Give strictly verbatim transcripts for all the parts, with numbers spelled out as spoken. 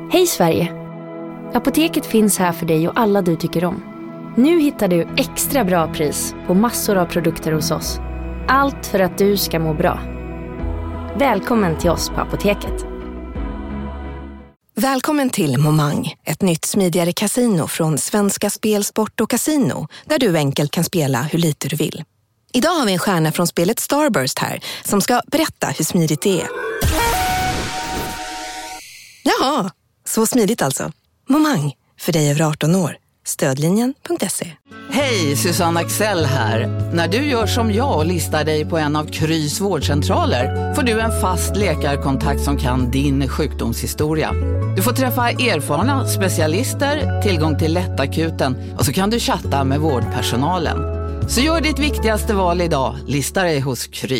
Hej Sverige! Apoteket finns här för dig och alla du tycker om. Nu hittar du extra bra pris på massor av produkter hos oss. Allt för att du ska må bra. Välkommen till oss på Apoteket. Välkommen till Momang, ett nytt smidigare casino från Svenska Spel, Sport och Casino, där du enkelt kan spela hur lite du vill. Idag har vi en stjärna från spelet Starburst här som ska berätta hur smidigt det är. Jaha, så smidigt alltså. Momang, för dig över arton år. Stödlinjen punkt se. Hej, Susanne Axel här. När du gör som jag och listar dig på en av Krys vårdcentraler får du en fast läkarkontakt som kan din sjukdomshistoria. Du får träffa erfarna specialister, tillgång till lättakuten och så kan du chatta med vårdpersonalen. Så gör ditt viktigaste val idag, lista dig hos Kry.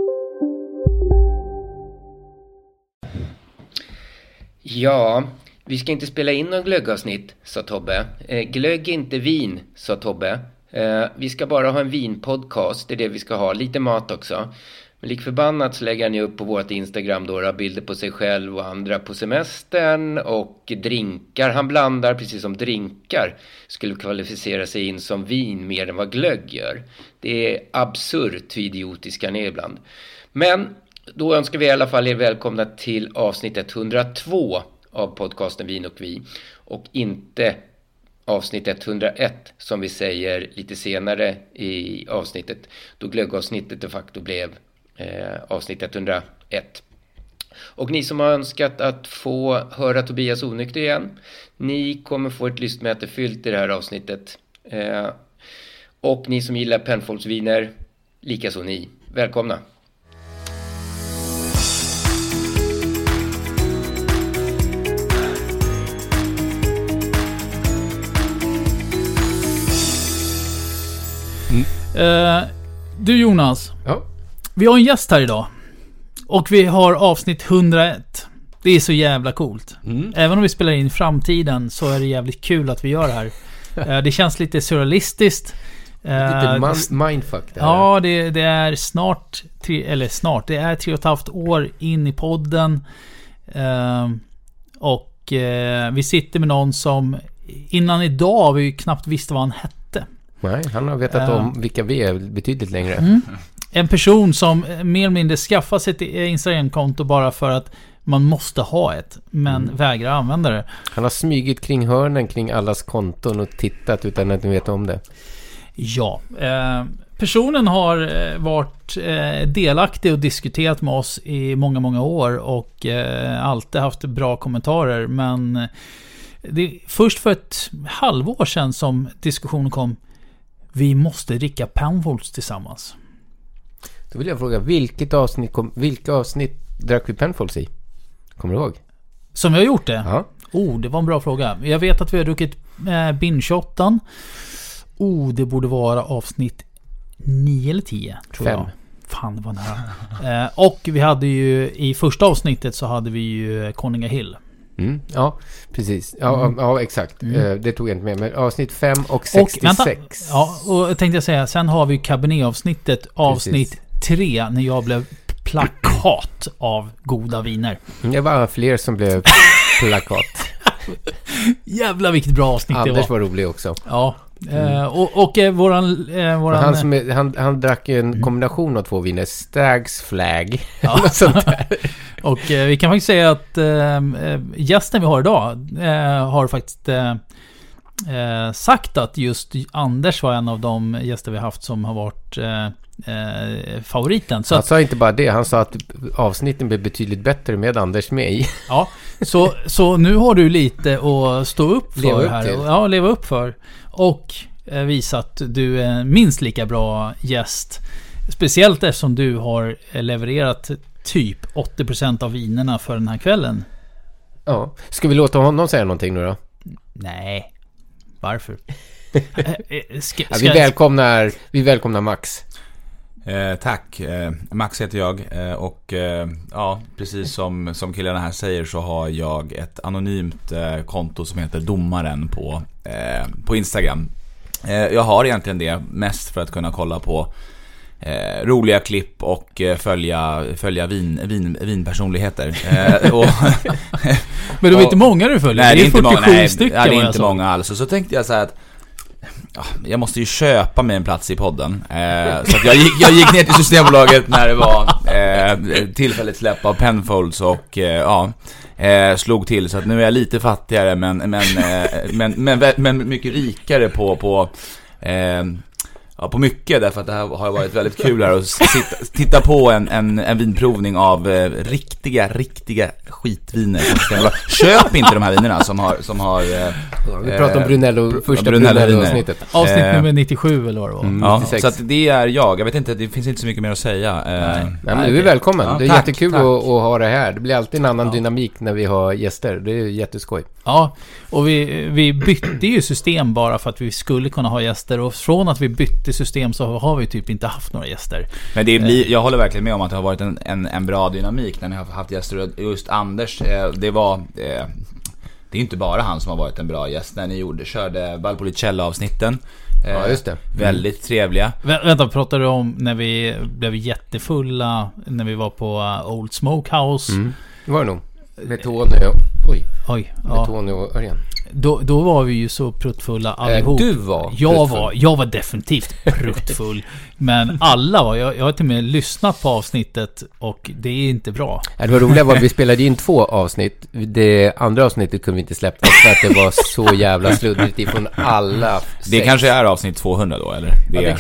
Ja, vi ska inte spela in någon glöggavsnitt, sa Tobbe. Eh, glögg inte vin, sa Tobbe. Eh, vi ska bara ha en vinpodcast, det är det vi ska ha. Lite mat också. Men lik förbannat så lägger ni upp på vårt Instagram då bilder på sig själv och andra på semestern och drinkar. Han blandar precis som drinkar skulle kvalificera sig in som vin mer än vad glögg gör. Det är absurt hur idiotiska ni är ibland. Men då önskar vi i alla fall er välkomna till avsnitt etthundratvå av podcasten Vin och Vi. Och inte avsnitt etthundraett som vi säger lite senare i avsnittet. Då glöggavsnittet de facto blev eh, avsnitt etthundraett. Och ni som har önskat att få höra Tobias onykter igen. Ni kommer få ett lystmäte fyllt i det här avsnittet. Eh, och ni som gillar Penfoldsviner, likaså ni. Välkomna! Uh, du Jonas, ja. Vi har en gäst här idag. Och vi har avsnitt hundraett. Det är så jävla coolt. mm. Även om vi spelar in i framtiden så är det jävligt kul att vi gör det här. uh, Det känns lite surrealistiskt. uh, Lite man- mindfuck det här. Ja, det, det är snart tre, Eller snart, det är tre och ett halvt år in i podden. uh, Och uh, vi sitter med någon som innan idag vi knappt visste vad han hette. Nej, han har vetat uh, om vilka vi är betydligt längre. Mm. En person som mer eller mindre skaffar sig ett Instagram-konto bara för att man måste ha ett, men mm. vägrar använda det. Han har smygit kring hörnen kring allas konton och tittat utan att ni vet om det. Ja, eh, personen har varit eh, delaktig och diskuterat med oss i många, många år och eh, alltid haft bra kommentarer, men det är först för ett halvår sedan som diskussionen kom. Vi måste dricka Penfolds tillsammans. Då vill jag fråga, vilket avsnitt kom, vilka avsnitt drack vi Penfolds i? Kommer du ihåg? Som vi har gjort det? Ja. Oh, det var en bra fråga. Jag vet att vi har druckit eh, binge-åttan. Oh, det borde vara avsnitt nio eller tio, tror Fem. jag. Fan, det var nära. eh, och vi hade ju, i första avsnittet så hade vi ju Conninga Hill. Mm, ja, precis. Ja, mm. ja exakt. Mm. Det tog jag inte med. Men avsnitt fem och sextiosex. Och, vänta, ja, och tänkte jag säga, sen har vi Cabernet-avsnittet, avsnitt precis. tre, när jag blev plakat av goda viner. Det var fler som blev plakat. Jävla vilket bra avsnitt Anders det var. var rolig också. Ja. Mm. Uh, och och uh, våran, uh, våran... Han, som är, han, han drack en mm. kombination av två viner. Stags Flag. Ja. Sånt där. Och uh, vi kan faktiskt säga att uh, gästen vi har idag uh, har faktiskt uh, uh, sagt att just Anders var en av de gäster vi haft som har varit uh, uh, favoriten. Så han att, sa inte bara det, han sa att avsnitten blev betydligt bättre med Anders med i. Ja, så, så nu har du lite att stå upp för leva upp här. Till. Ja, leva upp för. Och eh, visa att du är minst lika bra gäst. Speciellt eftersom du har levererat typ åttio procent av vinerna för den här kvällen. Ja. Ska vi låta honom säga någonting nu då? Nej. Varför? ska, ja, vi, välkomnar, vi välkomnar Max. Eh, tack. Eh, Max heter jag. Eh, och eh, ja, precis som, som killarna här säger så har jag ett anonymt eh, konto som heter Domaren på, eh, på Instagram. Eh, jag har egentligen det mest för att kunna kolla på Eh, roliga klipp och eh, följa, följa vin, vin, vinpersonligheter. Eh, och Men det är inte många du följer? Nej, det är, det är inte många, nej, stycken. Nej, det är inte många alls. Och så tänkte jag så här att ja, jag måste ju köpa mig en plats i podden. Eh, så att jag, gick, jag gick ner till Systembolaget när det var eh, tillfälligt släpp av Penfolds och eh, ja, eh, slog till. Så att nu är jag lite fattigare men, men, eh, men, men, men, men mycket rikare på... på eh, Ja, på mycket, därför att det här har varit väldigt kul här att sitta, titta på en, en, en vinprovning av eh, riktiga, riktiga skitviner. Köp inte de här vinerna som har... Som har eh, ja, vi pratar om Brunello, första Brunello-avsnittet. Avsnitt nummer nittiosju eller vad det var. Mm, ja, så att det är jag. Jag vet inte, det finns inte så mycket mer att säga. Eh, nej. Nej, men du är välkommen. Ja, det är tack, jättekul tack. Att, att ha det här. Det blir alltid en annan ja. dynamik när vi har gäster. Det är jätteskoj. Ja, och vi, vi bytte ju system bara för att vi skulle kunna ha gäster. Och från att vi bytte system så har vi typ inte haft några gäster. Men det blir, jag håller verkligen med om att det har varit en, en, en bra dynamik när ni har haft gäster. Just Anders, det var... Det är inte bara han som har varit en bra gäst när ni gjorde, körde Valpolicella-avsnitten. Ja, just det. Mm. Väldigt trevliga. Vä- vänta, pratar du om när vi blev jättefulla när vi var på Old Smokehouse? Mm. Det var det nog. Med Tony och... Oj. Oj, med ja. Tony och Örjan. Då, då var vi ju så pruttfulla allihop. Du var jag var Jag var definitivt pruttfull. Men alla var jag, jag har till och med lyssnat på avsnittet och det är inte bra. Det var roliga var att vi spelade in två avsnitt. Det andra avsnittet kunde vi inte släppa för att det var så jävla sluddrigt ifrån alla sex. Det kanske är avsnitt tvåhundra då, eller? Det... Ja, det...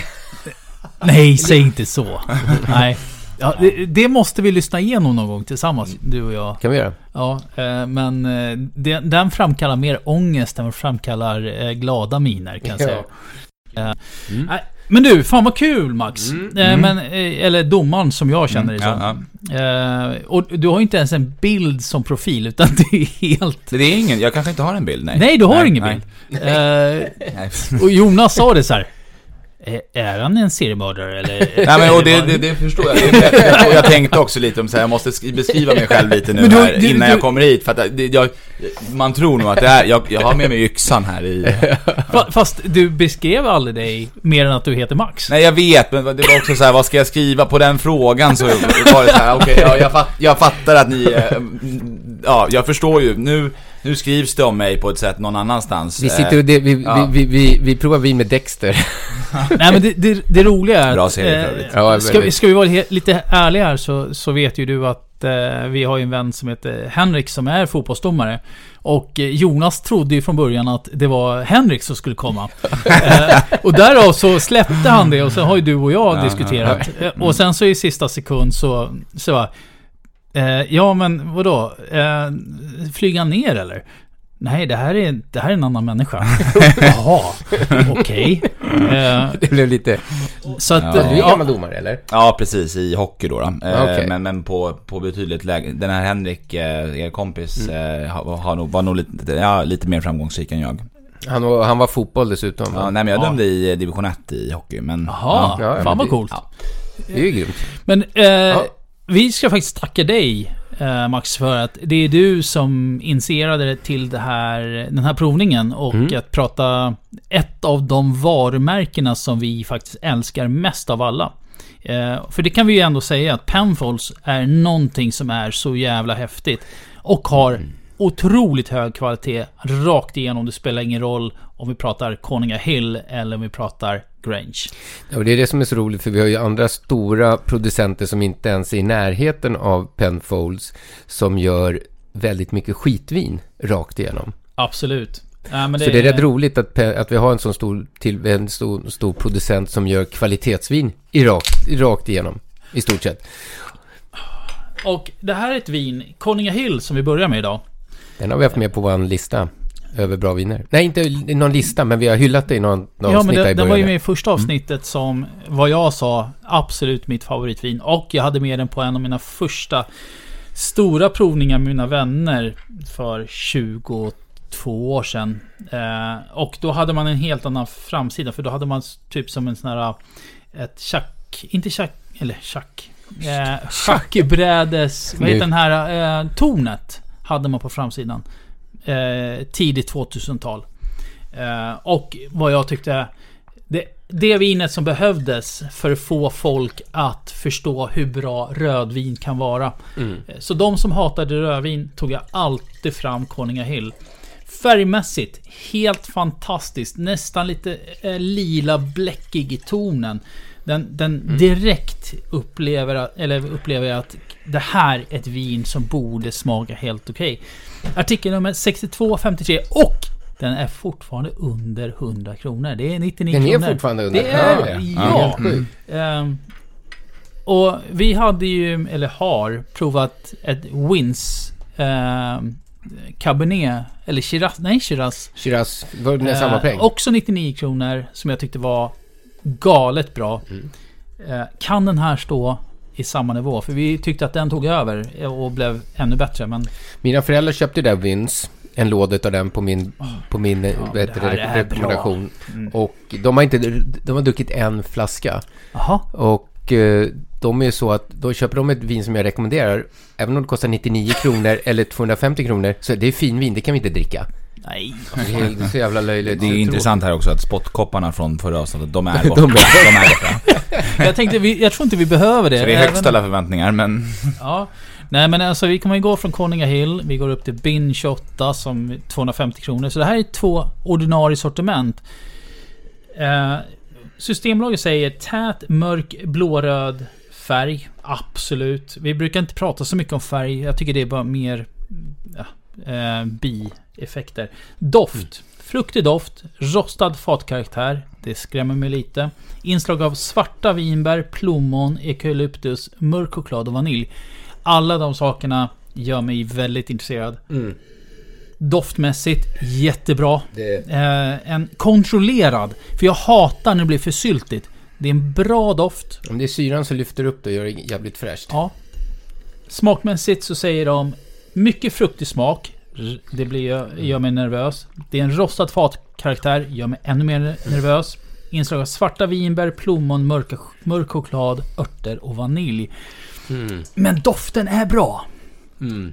Nej, säg inte så. Nej. Ja, det, det måste vi lyssna igenom någon gång tillsammans, du och jag. Kan vi göra? Ja, eh, men eh, det, den framkallar mer ångest än vad framkallar eh, glada miner, kan jag säga. Ja. Mm. Eh, men du, fan vad kul, Max. Mm. Eh, men, eh, eller domaren som jag känner det som. Mm. Ja, ja. Eh, och du har inte ens en bild som profil, utan det är helt... Det är ingen, jag kanske inte har en bild, nej. Nej, du har nej, ingen nej. bild. Eh, och Jonas sa det så här. Är han en seriemördare eller? Nej, men och det, det, det förstår jag. Och jag tänkte också lite om så här, jag måste beskriva mig själv lite nu du, här, du, innan du, jag kommer hit för att det, jag, man tror nog att det är jag, jag har med mig yxan här i. Fast du beskrev aldrig dig mer än att du heter Max. Nej, jag vet, men det var också så här, vad ska jag skriva på den frågan, så var det så här, okej, okay, ja, jag, fatt, jag fattar att ni ja, jag förstår ju nu. Nu skrivs det om mig på ett sätt någon annanstans. Vi sitter och det, vi, ja. vi, vi, vi, vi provar vin med Dexter. Nej, men det, det, det roliga är bra serie, eh, ja, ska, vi, ska vi vara he- lite ärliga här så, så vet ju du att eh, vi har en vän som heter Henrik som är fotbollsdomare. Och eh, Jonas trodde ju från början att det var Henrik som skulle komma. eh, och därav så släppte han det och så har ju du och jag diskuterat. Eh, och sen så i sista sekund så, så var Eh, ja, men vadå? Eh, flyga ner eller? Nej, det här är, det här är en annan människa. Jaha, okej. Okay. Eh, det blev lite... Så att, ja. Du är gammal domare, eller? Ja, precis, i hockey då. då. Eh, okay. Men, men på, på betydligt läge. Den här Henrik, eh, er kompis, mm. eh, har, har nog, var nog lite, ja, lite mer framgångsrik än jag. Han var, han var fotboll dessutom. Ja, nej, men jag dömde ja. i division ett i hockey. Men, jaha, ja, fan vad coolt. Ja. Det är ju grymt. Men... Eh, ja. Vi ska faktiskt tacka dig, eh, Max, för att det är du som initierade till det här, den här provningen och mm. att prata ett av de varumärkena som vi faktiskt älskar mest av alla. Eh, för det kan vi ju ändå säga att Penfolds är någonting som är så jävla häftigt och har mm. otroligt hög kvalitet rakt igenom. Det spelar ingen roll om vi pratar Konungahill eller om vi pratar Grange. Ja, och det är det som är så roligt, för vi har ju andra stora producenter som inte ens är i närheten av Penfolds som gör väldigt mycket skitvin rakt igenom. Absolut. Ja, men det så det är rätt roligt att, att vi har en sån stor, till, en stor, stor producent som gör kvalitetsvin i rakt, rakt igenom i stort sett. Och det här är ett vin, Konungahill, som vi börjar med idag. Den har vi haft med på vår lista över bra viner. Nej, inte någon lista, men vi har hyllat det i någon, någon ja, avsnitt. Ja, men det, den var ju med i första avsnittet mm. som, vad jag sa, absolut mitt favoritvin. Och jag hade med den på en av mina första stora provningar med mina vänner för tjugotvå år sedan. Eh, och då hade man en helt annan framsida, för då hade man typ som en sån här, ett tjack, inte tjack, eller tjack, eh, tjackbrädes, vad heter den här, eh, tornet hade man på framsidan. Eh, tidigt tvåtusental. Eh, och vad jag tyckte det, det vinet som behövdes för att få folk att förstå hur bra rödvin kan vara. Mm. Så de som hatade rödvin tog jag alltid fram Konungahill. Färgmässigt helt fantastiskt, nästan lite eh, lila bläckig i tonen. Den, den mm. direkt upplever eller upplever jag att det här är ett vin som borde smaka helt okej. Artikel nummer sextiotvå femtiotre, och den är fortfarande under hundra kronor. Det är nittionio den kronor. Den är fortfarande under. Det är, ja. ja. Mm. Um, och vi hade ju, eller har, provat ett Wins um, Cabernet, eller Shiraz, nej Shiraz. Shiraz, var det uh, samma peng? Också nittionio kronor, som jag tyckte var galet bra. Mm. Uh, kan den här stå i samma nivå? För vi tyckte att den tog över och blev ännu bättre. Men... Mina föräldrar köpte där Wins, en låda av den på min, på min ja, bättre re- rekommendation. Mm. Och de har inte de har druckit en flaska. Aha. Och eh, de är så att då köper de ett vin som jag rekommenderar, även om det kostar nittionio kronor eller tvåhundrafemtio kronor, så det är fin vin, det kan vi inte dricka. Nej. Det är, det är så jävla löjligt. Det är intressant här också att spottkopparna från förra avsnittet, de är borta. de, är, de är borta. Jag tänkte, vi, jag tror inte vi behöver det. Så det är högt ställa förväntningar, men... Ja. Nej, men alltså vi kommer ju gå från Konungahill, vi går upp till Bin tjugoåtta som tvåhundrafemtio kronor. Så det här är två ordinarie sortiment. Eh, Systembolaget säger tät, mörk, blåröd färg. Absolut. Vi brukar inte prata så mycket om färg. Jag tycker det är bara mer ja, eh, bi-effekter. Doft. Mm. Fruktig doft. Rostad fatkaraktär. Det skrämmer mig lite. Inslag av svarta vinbär, plommon, eukalyptus, mörk choklad och vanilj. Alla de sakerna gör mig väldigt intresserad. Mm. Doftmässigt jättebra. Eh, en kontrollerad. För jag hatar när det blir för syltigt. Det är en bra doft. Om det är syran så lyfter upp det och gör det jävligt fräscht. Ja. Smakmässigt så säger de mycket fruktig smak. Det blir, gör mig nervös. Det är en rostad fatkaraktär. Gör mig ännu mer nervös. Inslag av svarta vinbär, plommon, mörka, mörk choklad, örter och vanilj. Mm. Men doften är bra. Mm.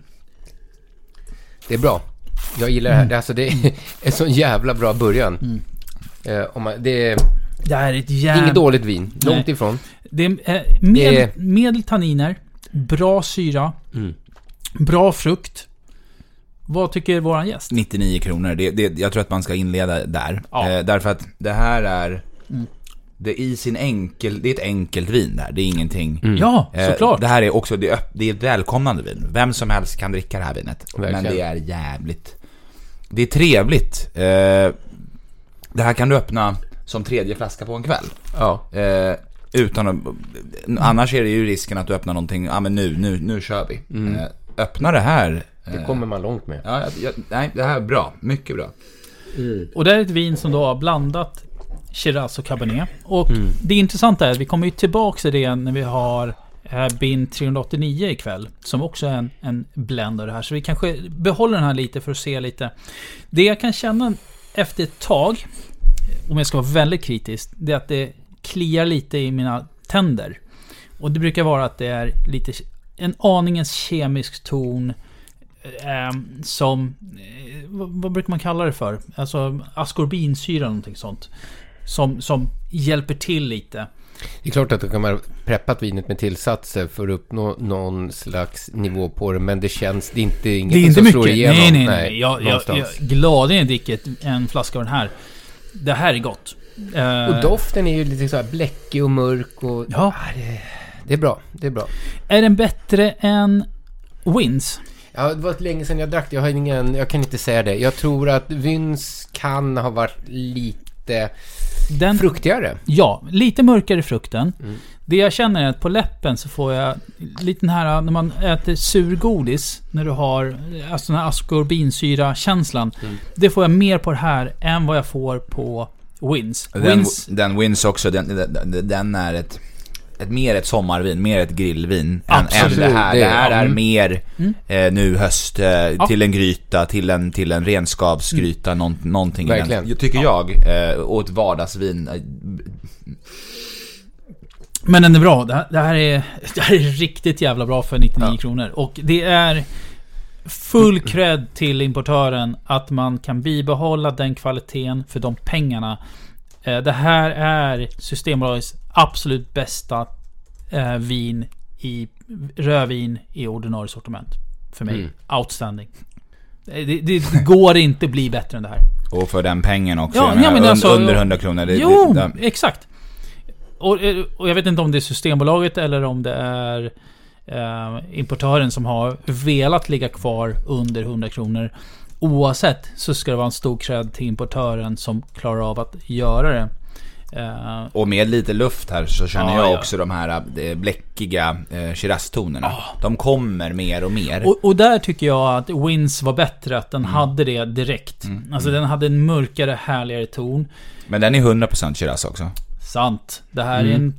Det är bra. Jag gillar det här. Mm. Alltså, det är en sån jävla bra början. Mm. Eh, om man, det, är, det är ett jävla... inget dåligt vin. Långt Nej. ifrån. Det är eh, med, det är... medeltanniner. Bra syra. Mm. Bra frukt. Vad tycker våran gäst? nittionio kronor. Det, det, jag tror att man ska inleda där. Ja. Eh, därför att det här är... Mm. Det är i sin enkel, det är ett enkelt vin där. Det är ingenting. Mm. Ja, såklart. Eh, det här är också det, det är ett välkomnande vin. Vem som helst kan dricka det här vinet. Verkligen. Men det är jävligt. Det är trevligt. Eh, det här kan du öppna som tredje flaska på en kväll. Ja. Eh, utan att, annars är det ju risken att du öppnar någonting. Ja, ah, men nu nu nu kör vi. Mm. Eh, öppna det här. Det kommer man långt med. Ja, jag, nej, det här är bra, mycket bra. Mm. Och det är ett vin som då har blandat Shiraz och Cabernet. Och mm. det intressanta är att vi kommer ju tillbaka till det när vi har äh, Bin trehundraåttionio ikväll, som också är en, en blend av det här. Så vi kanske behåller den här lite för att se lite. Det jag kan känna efter ett tag, om jag ska vara väldigt kritisk, det är att det kliar lite i mina tänder. Och det brukar vara att det är lite en aningens kemisk ton eh, som eh, vad, vad brukar man kalla det för? Alltså askorbinsyra eller någonting sånt. Som, som hjälper till lite. Det är klart att du kan ha preppat vinet med tillsatser för att uppnå någon slags nivå på det, men det känns, det är inte inget det är inte som mycket. slår igenom. Nej, nej, nej. Jag, jag, jag är glad att jag dricker en flaska av den här. Det här är gott. Och doften är ju lite så här bläckig och mörk och ja. det, det är bra, det är bra. Är den bättre än Wins? Ja, det var ett länge sedan jag drack. Jag har ingen, jag kan inte säga det. Jag tror att Wins kan ha varit lite den, fruktigare. Ja, lite mörkare i frukten. Mm. Det jag känner är att på läppen så får jag lite den här, när man äter surgodis, när du har alltså den här askorbinsyra-känslan. Mm. Det får jag mer på det här än vad jag får på Wins. Den Wins, den Wins också, den, den, den är ett, ett mer ett sommarvin, mer ett grillvin än, än det här. Det här är mer mm. eh, nu höst eh, ja. till en gryta, till en, till en renskapsgryta, mm. någon, någonting. Verkligen. Jag tycker ja. jag, eh, och ett vardagsvin. Men den är bra. Det här, det här, är, det här är riktigt jävla bra för nittionio ja. kronor. Och det är full cred till importören att man kan bibehålla den kvaliteten för de pengarna. Eh, det här är Systembolagets absolut bästa eh, vin i rödvin i ordinarie sortiment. För mig. Mm. Outstanding. Det, det går inte bli bättre än det här. Och för den pengen också. Ja, ja, men un, alltså, under hundra kronor. Det, jo, det, det. exakt. Och, och jag vet inte om det är Systembolaget eller om det är eh, importören som har velat ligga kvar under hundra kronor. Oavsett så ska det vara en stor cred till importören som klarar av att göra det. Uh, och med lite luft här så känner ah, jag ja. också de här eh, bläckiga eh, Shiraz-tonerna. Ah. De kommer mer och mer. Och, och där tycker jag att Wins var bättre, att den mm. hade det direkt. Mm. Alltså mm. den hade en mörkare, härligare ton. Men den är hundra procent Shiraz också. Sant. Det här mm. är en...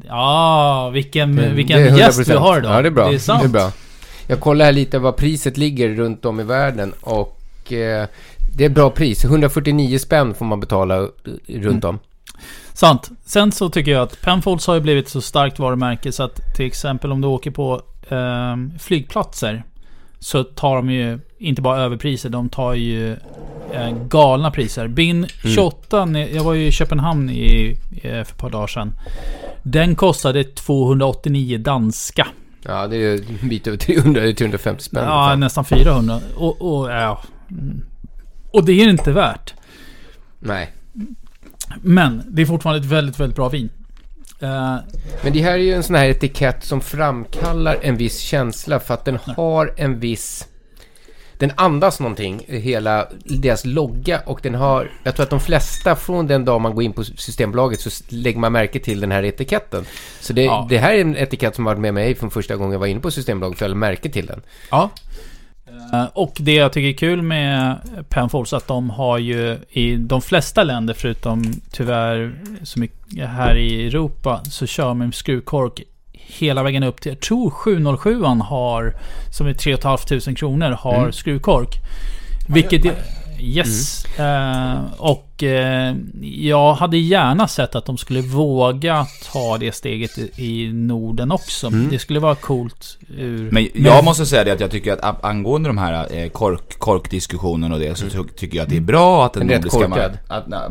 Ja, vilken, det, vilken det gäst vi har idag. Ja, det är bra. Det är sant. Det är bra. Jag kollar här lite vad priset ligger runt om i världen och eh, det är bra pris. hundrafyrtionio spänn får man betala runt om. Mm. Sant. Sen så tycker jag att Penfolds har ju blivit så starkt varumärke så att till exempel om du åker på eh, flygplatser så tar de ju inte bara överpriser, de tar ju eh, galna priser. Bin tjugoåtta, mm. jag var ju i Köpenhamn i, eh, för ett par dagar sedan. Den kostade tvåhundraåttionio danska. Ja, det är ju en bit över trehundra till trehundrafemtio spänn. Ja, nästan fyrahundra. Och, och, ja. och det är inte värt. Nej. Men det är fortfarande ett väldigt, väldigt bra vin. Uh, Men det här är ju en sån här etikett som framkallar en viss känsla för att den nej. har en viss... Den andas någonting, hela deras logga, och den har... Jag tror att de flesta från den dag man går in på Systembolaget så lägger man märke till den här etiketten. Så det, ja. det här är en etikett som har varit med mig från första gången jag var inne på Systembolaget för jag märke till den. Ja. Och det jag tycker är kul med Penfolds att de har ju i de flesta länder förutom tyvärr så mycket här i Europa så kör man skruvkork hela vägen upp till, jag tror sjuhundrasju har som är tre tusen femhundra kronor har mm. skruvkork, vilket är, yes mm. uh, och uh, jag hade gärna sett att de skulle våga ta det steget i, i Norden också. Mm. Det skulle vara coolt ur, men jag men, måste säga det att jag tycker att angående de här eh, kork, korkdiskussionen och det så mm. tycker jag att det är bra att den nordiska marknaden att, nej,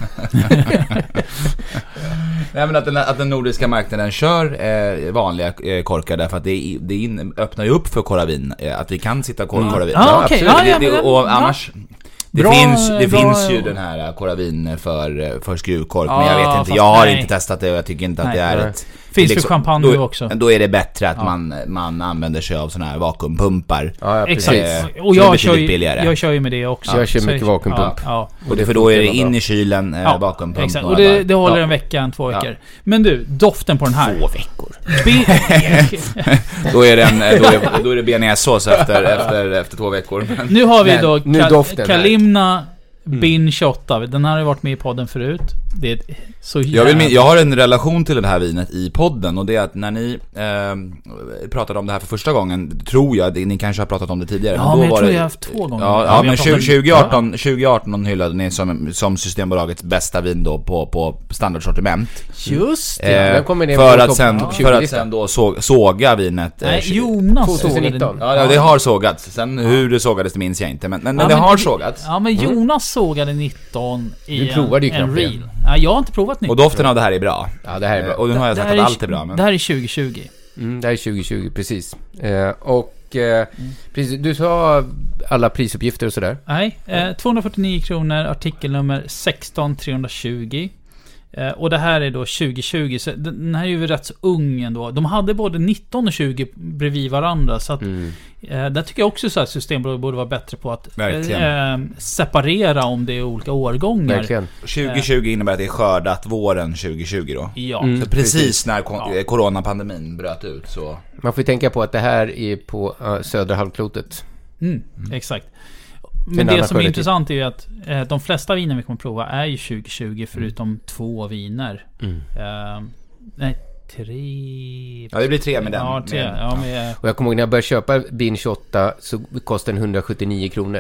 nej, men att, den, att den nordiska marknaden kör eh, vanliga eh, korkar därför att det, det in, öppnar ju upp för koravin eh, att vi kan sitta och korka koravin. Mm. Ah, okay. Ja, ah, ja, det, det, och ja. annars Det, bra, finns, det bra, finns ju den här koravin för, för skruvkork, ja, men jag vet inte, jag har nej. inte testat det och jag tycker inte att nej, det är nej. ett... Finns liksom, för champagne då, också. Då är det bättre att ja. man, man använder sig av såna här vakuumpumpar. Ja, ja, exakt. Eh, och jag kör, ju, jag kör ju med det också. Ja, jag kör mycket vakuumpump. Ja, ja. Och det, för då är det in i kylen eh, ja, vakuumpump. Exakt. Och det, det håller ja. en vecka, en två veckor. Ja. Men du, doften på den här. Två veckor. då är det en, då är, då är det bearnaisesås efter, efter, efter två veckor. Nu har vi Men, då nu Kal- Kalimna Bin tjugoåtta. Den här har ju varit med i podden förut. Det är så jag, vill, jag har en relation till det här vinet i podden. Och det är att när ni eh, pratade om det här för första gången, tror jag, det, ni kanske har pratat om det tidigare. Ja, men, då men jag var tror det, jag har haft två gånger. Ja, ja, ja men tjugo arton, tjugo arton hyllade ni som, som Systembolagets bästa vin då på, på standardsortiment. Just det. Eh, för, att sen, ja. för att sen då såg, såga vinet. Nej, eh, Jonas tjugonitton. Ja, ja, det har sågats. Sen ja. hur det sågades det minns jag inte. Men, men, men ja, det men, har sågats. Ja, men Jonas sågade nitton i du provade ju en, en reel. Ja, jag har inte provat nitton. Och doften av det här är bra. Ja, det här är bra. Och nu har jag sagt att allt är bra. Men... Det här är tjugo tjugo. Mm, det här är tjugo tjugo, precis. Eh, och eh, mm. precis, du sa alla prisuppgifter och sådär. Nej, eh, tvåhundrafyrtionio kronor, artikelnummer sexton trehundratjugo. Eh, och det här är då tjugo tjugo, så den här är ju rätt så ung ändå. De hade både nitton och tjugo bredvid varandra, så att mm. eh, där tycker jag också så att Systembolaget borde vara bättre på att eh, separera om det är olika årgångar. Verkligen. tjugo tjugo innebär att det är skördat våren tjugo tjugo då. Ja. Mm, så precis, precis när ko- ja. coronapandemin bröt ut så. Man får tänka på att det här är på uh, södra halvklotet. Mm, mm. Exakt. Men det som är intressant är ju att eh, de flesta viner vi kommer prova är ju tjugo tjugo förutom mm. två viner. Mm. Uh, nej, tre... Ja, det blir tre med den. Ja, tre. Med, ja, med, och jag kommer ihåg när jag började köpa Bin tjugoåtta så kostade den hundrasjuttionio kronor.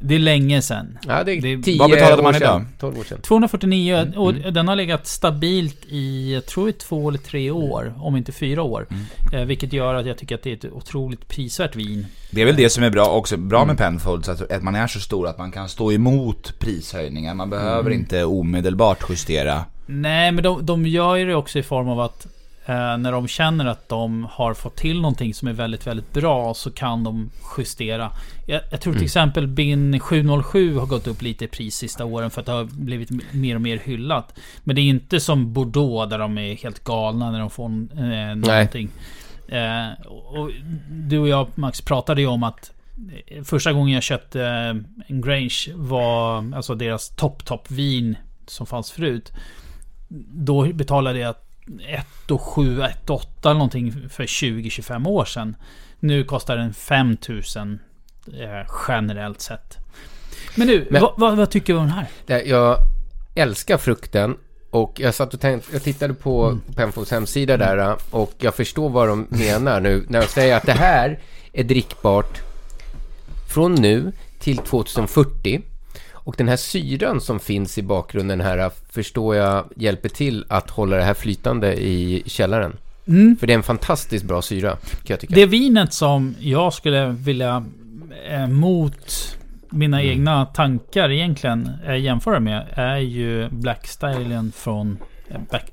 Det är länge sedan. Ja, det är det, tio vad betalade man år idag? sedan, tolv år sedan. tvåhundrafyrtionio Mm. och Mm. den har legat stabilt i, jag tror det är två eller tre år, om inte fyra år. Mm. Eh, vilket gör att jag tycker att det är ett otroligt prisvärt vin. Det är väl det som är bra också, bra med Penfolds, att, att man är så stor att man kan stå emot prishöjningar. Man behöver Mm. inte omedelbart justera. Nej, men de, de gör ju det också i form av att eh, när de känner att de har fått till någonting som är väldigt, väldigt bra, så kan de justera. Jag, jag tror till Mm. exempel Bin sju noll sju har gått upp lite i pris sista åren för att det har blivit mer och mer hyllat. Men det är inte som Bordeaux där de är helt galna när de får eh, någonting. Eh, och du och jag, Max, pratade ju om att första gången jag köpte eh, en Grange var alltså deras topp topp vin som fanns förut. Då betalade jag ett och sju, ett och åtta eller någonting för tjugo till tjugofem år sedan. Nu kostar den fem tusen eh, generellt sett. Men nu, Men, vad, vad, vad tycker du om den här? Jag älskar frukten. Och jag satt och tänkte, jag tittade på mm. Penfolds hemsida där, och jag förstår vad de menar nu när de säger att det här är drickbart från nu till tjugohundrafyrtio. Och den här syran som finns i bakgrunden här förstår jag hjälper till att hålla det här flytande i källaren. Mm. För det är en fantastiskt bra syra, kan jag tycka. Det vinet som jag skulle vilja eh, mot mina mm. egna tankar egentligen eh, jämföra med är ju Black Stallion från eh, Black,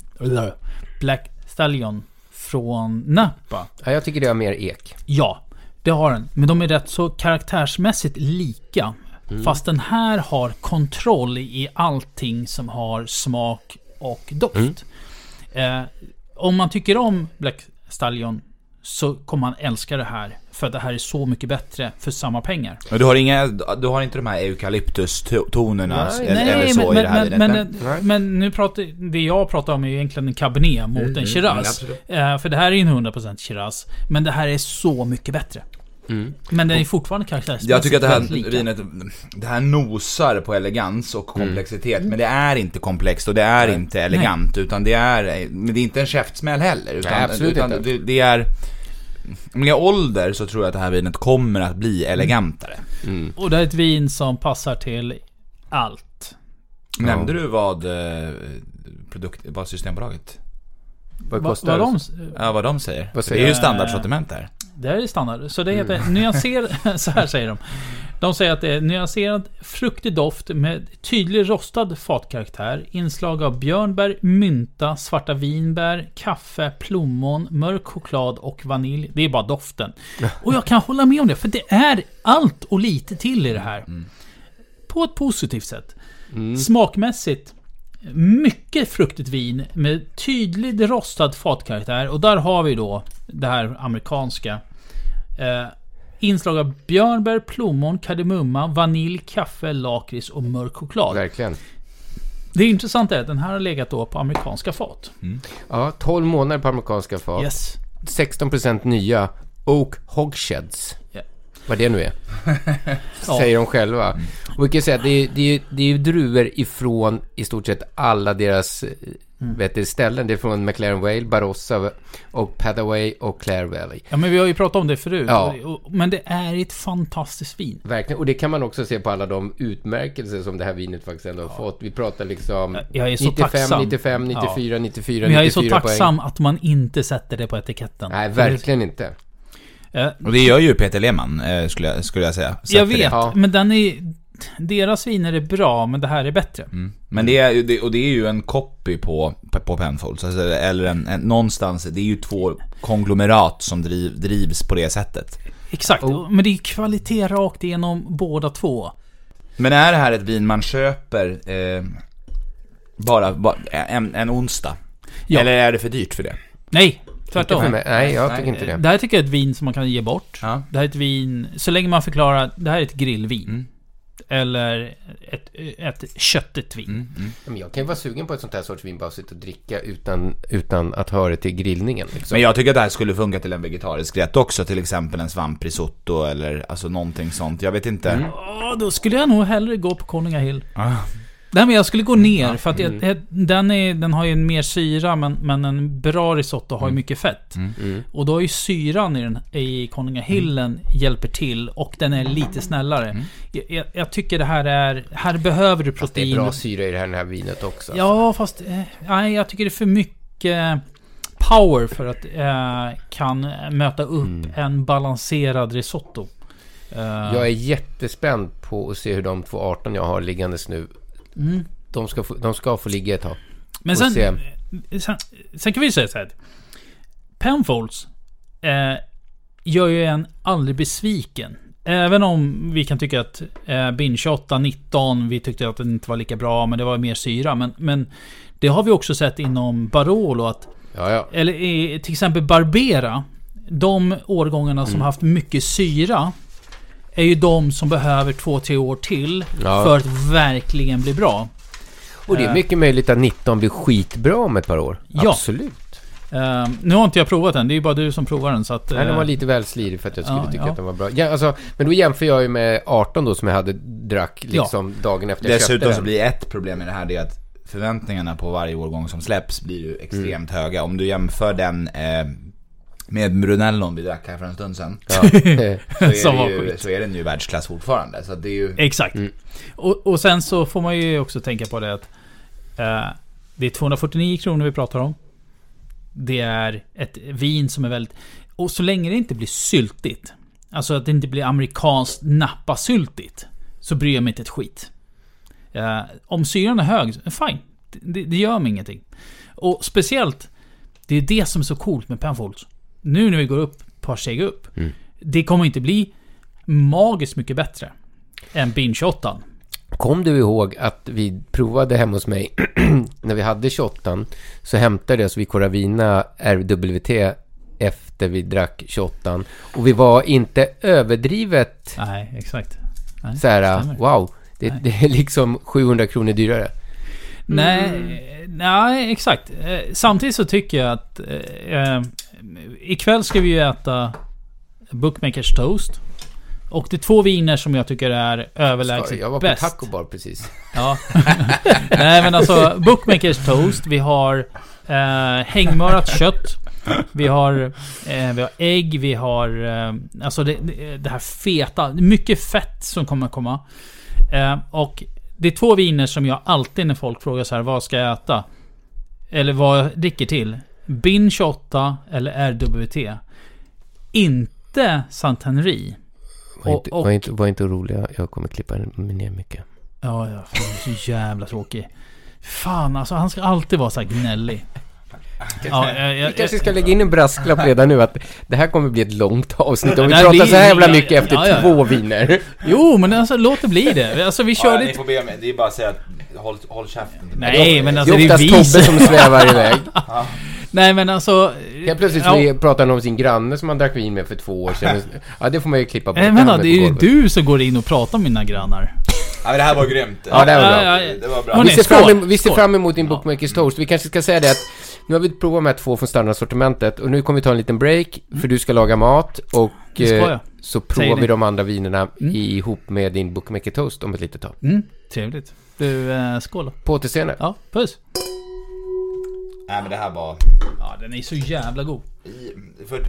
Black Stallion från Napa. Ja, jag tycker det har mer ek. Ja, det har den. Men de är rätt så karaktärsmässigt lika. Mm. Fast den här har kontroll i allting som har smak och doft. Mm. Eh, om man tycker om Black Stallion så kommer man älska det här. För att det här är så mycket bättre för samma pengar. Men du har, inga, du har inte de här eukalyptus-tonerna nej, eller, nej, eller så men, i det här men, vinet? Men, men nu pratar, det jag pratar om är ju egentligen en Cabernet mot mm, en Shiraz. Mm, eh, för det här är ju en hundra procent Shiraz. Men det här är så mycket bättre. Mm. Men den är fortfarande karaktäristisk. Jag tycker att det här vinet, det här nosar på elegans och komplexitet, mm. men det är inte komplext och det är Nej. inte elegant. Nej. Utan det är, men det är inte en käftsmäll heller. Utan, Nej, absolut utan inte. Det, det är, med ålder så tror jag att det här vinet kommer att bli elegantare. Mm. Och det är ett vin som passar till allt. Nämnde ja. du vad produkt, vad Systembolaget? Vad kostar vad, vad de? Ja, vad de säger. Vad säger det är ju standardsortiment där. Det är standard. Så det heter mm. nyanserad, så här säger de. De säger att det är nyanserad fruktig doft med tydlig rostad fatkaraktär, inslag av björnbär, mynta, svarta vinbär, kaffe, plommon, mörk choklad och vanilj. Det är bara doften. Och jag kan hålla med om det, för det är allt och lite till i det här. Mm. På ett positivt sätt. Mm. Smakmässigt mycket fruktigt vin med tydlig rostad fatkaraktär. Och där har vi då det här amerikanska eh, inslag av björnbär, plommon, kardemumma, vanilj, kaffe, lakrits och mörk choklad. Verkligen. Det intressanta är att den här har legat då på amerikanska fat. Mm. Ja, tolv månader på amerikanska fat. Yes. sexton procent nya Oak Hogsheads. Yeah. Vad det nu är. Säger de själva. Mm. Och vi kan säga att det är, det är, det är ju druvor ifrån i stort sett alla deras mm. vet du, ställen. Det är från McLaren Vale, Barossa och Padaway och Clare Valley. Ja, men vi har ju pratat om det förut. Ja. Men det är ett fantastiskt vin. Verkligen. Och det kan man också se på alla de utmärkelser som det här vinet faktiskt ändå har ja. fått. Vi pratar liksom jag är så nittiofem, tacksam. nittiofem, nittiofyra, ja. nittiofyra, men jag är nittiofyra så tacksam poäng. att man inte sätter det på etiketten. Nej, verkligen inte. Och det gör ju Peter Lehmann, skulle jag, skulle jag säga. Jag vet, ja. men den är, deras viner är bra, men det här är bättre. Mm. Men det är, det, och det är ju en copy på, på Penfolds, alltså, eller en, en, någonstans, det är ju två konglomerat som driv, drivs på det sättet. Exakt, oh. men det är kvalitet rakt igenom båda två. Men är det här ett vin man köper eh, bara, bara en, en onsdag? Ja. Eller är det för dyrt för det? Nej, tvärtom. Nej, jag tycker inte det. Det här tycker jag är ett vin som man kan ge bort. Ja. Det här är ett vin, så länge man förklarar, det här är ett grillvin. Mm. Eller ett, ett köttet vin. Mm, mm. Men jag kan ju vara sugen på ett sånt här sorts vin, bara sitta och dricka utan, utan att höra till grillningen. Liksom. Men jag tycker att det här skulle funka till en vegetarisk rätt också. Till exempel en svamprisotto eller alltså någonting sånt. Jag vet inte. Mm. Oh, då skulle jag nog hellre gå på Conninga Hill. Ah. Nej, men jag skulle gå ner Ja. för att jag, Mm. den, är, den har ju en mer syra, men, men en bra risotto har ju mycket fett. Mm. Mm. Och då är ju syran i, den, i Konungahillen mm. hjälper till, och den är lite snällare. Mm. Jag, jag, jag tycker det här är... Här behöver du Fast det är protein. bra syra i det här, det här vinet också. Ja, fast... Eh, nej, jag tycker det är för mycket power för att eh, kan möta upp Mm. en balanserad risotto. Eh, Jag är jättespänd på att se hur de två arton jag har liggandes nu, mm. de ska få, de ska få ligga ett tag. Men Och sen, se. sen, sen kan vi säga så här. Penfolds eh, gör ju en aldrig besviken. Även om vi kan tycka att eh, Bin tjugoåtta nitton, vi tyckte att den inte var lika bra, men det var mer syra. Men, men det har vi också sett inom Barolo att, Ja, ja. eller eh, till exempel Barbera, de årgångarna som Mm. haft mycket syra är ju de som behöver två, tre år till Ja. för att verkligen bli bra. Och det är mycket möjligt att nitton blir skitbra om ett par år. Ja. Absolut. Uh, nu har inte jag provat den, det är ju bara du som provar den, så att... Nej, den var eh, lite väl slirig för att jag skulle ja, tycka ja. att den var bra. Ja, alltså, men då jämför jag ju med arton då som jag hade drack liksom dagen efter jag köpte Dessutom den. så blir ett problem med det här, det är att förväntningarna på varje årgång som släpps blir ju extremt Mm. höga. Om du jämför den eh, med Brunellon vi drack här för en stund sedan, Ja. så, är Som var det ju, skit. så är den ju världsklass fortfarande. Så att det är ju... Exakt. Mm. Och, och sen så får man ju också tänka på det att eh, det är tvåhundrafyrtionio kronor vi pratar om. Det är ett vin som är väldigt... Och så länge det inte blir syltigt, alltså att det inte blir amerikanskt nappasyltigt, så bryr jag mig inte ett skit. Eh, om syran är hög, fine. Det, det gör mig ingenting. Och speciellt, det är det som är så coolt med Penfolds. Nu när vi går upp, par steg upp, Mm. det kommer inte bli magiskt mycket bättre än Bin tjugoåtta. Kom du ihåg att vi provade hemma hos mig när vi hade tjugoåtta, så hämtade jag så vi Coravina R W T efter vi drack tjugoåtta, och vi var inte överdrivet Nej, exakt. Nej, så här, stämmer. wow, det, det är liksom sjuhundra kronor dyrare. Nej, nej, exakt. Eh, Samtidigt så tycker jag att eh, eh, ikväll ska vi ju äta Bookmakers Toast. Och det är två viner som jag tycker är överlägset Jag var på bäst. Taco Bar precis. Ja. Nej, men alltså Bookmakers Toast, vi har eh, hängmörat kött, vi har eh, vi har ägg, vi har eh, alltså det, det här feta, mycket fett som kommer komma. Eh, och det är två viner som jag alltid, när folk frågar så här, vad ska jag äta? Eller vad jag dricker till? Bin tjugoåtta eller R W T. Inte Saint-Henri. Var inte, Och- och- var, inte, var inte oroliga, jag kommer klippa ner mycket. Ja, ja, fan, det är så jävla tråkig. Fan, alltså han ska alltid vara så här gnällig. Ja, jag, Vi jag, kanske ska lägga in en brasklapp redan nu att det här kommer bli ett långt avsnitt om vi Nej, pratar vi- så här jävla ja, mycket efter ja, ja. två viner. Jo, men alltså låt det bli det. Alltså vi kör Ja, det. ni får be mig, det är bara att säga att håll, håll käften. Nej, men Det alltså är det är oftast vi Tobbe som... som svävar iväg. Nej, men alltså... Helt plötsligt ja, så pratar han om sin granne som han drack vin med för två år sedan. Ja, det får man ju klippa bort. Nej, vänta, Han det på är ju golvet. du som går in och pratar med mina grannar. Ja, men det här var grymt. Ja, det här var bra. Ja, ja, Det var bra. Hörrni, Vi ser, skål. fram emot, vi ser Skål. fram emot din Bookmakers Toast. Vi kanske ska säga det att nu har vi provat de här två från standardsortimentet och nu kommer vi ta en liten break för du ska laga mat och Det ska eh, jag. så Säger provar ni. vi de andra vinerna Mm. ihop med din Bookmaker Toast om ett litet tag. Mm, trevligt. Du, eh, skål då. På återseende. Ja, puss. Nej, men det här var... Ja, den är så jävla god. I, för,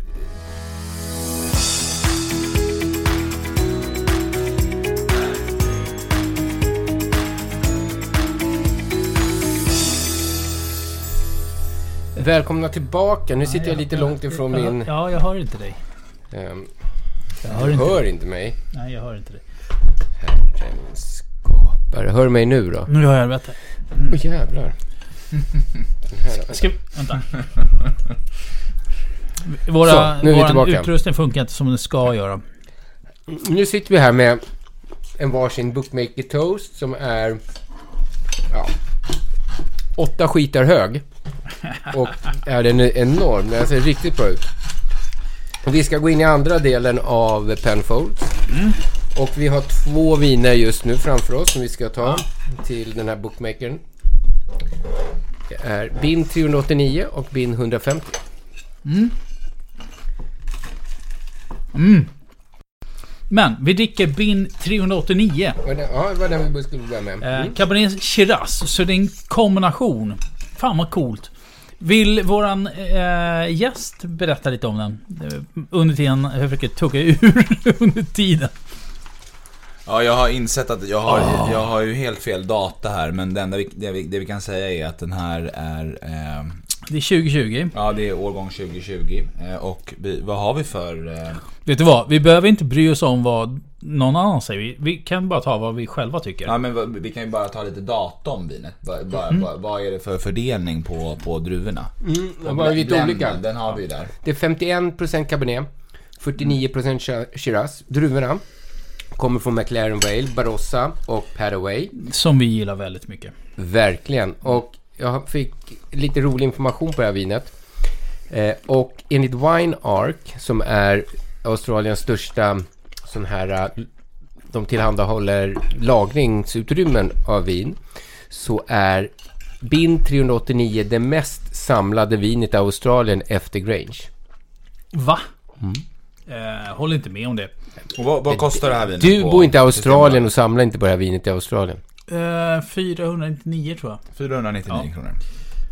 Välkomna tillbaka. Nu sitter jag lite långt ifrån jag, min... Ja, jag hör inte dig. ehm, Jag du hör inte. hör inte mig. Nej, jag hör inte dig. Herren skapare. Hör du mig nu då? Nu hör jag bättre. Åh jävlar. Den här då. Ska vi... Vänta. Våra, Så, nu är vi våran tillbaka. utrustning funkar inte som den ska göra. Nu sitter vi här med en varsin Bookmaker Toast som är ja, åtta skitar hög. Och är den enorm. Den ser riktigt bra ut. Och vi ska gå in i andra delen av Penfolds. Mm. Och vi har två viner just nu framför oss som vi ska ta till den här bookmakern. Det är Bin trehundraåttionio och Bin hundrafemtio. Mm. Mm. Men vi dricker bin trehundraåttionio. Ja, det var den vi skulle börja med. Mm. Eh, Cabernet Shiraz. Så det är en kombination. Fan vad coolt. Vill våran eh, gäst berätta lite om den? Under tiden, jag försöker tugga ur under tiden. Ja, jag har insett att jag har, oh. jag har ju helt fel data här. Men det enda vi, det vi, det vi kan säga är att den här är... Eh, det är tjugo tjugo. Ja, det är årgång tjugo tjugo. Eh, och vi, vad har vi för... Eh... Vet du vad? Vi behöver inte bry oss om vad någon annan säger. Vi, vi kan bara ta vad vi själva tycker. Ja, men vi kan ju bara ta lite data om vinet. Vad, mm. vad, vad är det för fördelning på, på druvorna? Mm, det var lite olika. Den har vi där. Det är femtioen procent Cabernet, fyrtionio procent Shiraz. Druvorna kommer från McLaren Vale, Barossa och Padaway. Som vi gillar väldigt mycket. Verkligen. Och jag fick lite rolig information på det här vinet. Eh, och enligt Wine Ark, som är Australiens största sån här, de tillhandahåller lagringsutrymmen av vin, så är bin trehundraåttionio det mest samlade vinet i Australien efter Grange. Va? Mm. Eh, håller inte med om det. Och vad, vad kostar det här vinet? Du bor inte i Australien och samlar inte på det här vinet i Australien. Uh, fyrahundranittionio tror jag. fyrahundranittionio ja. kronor.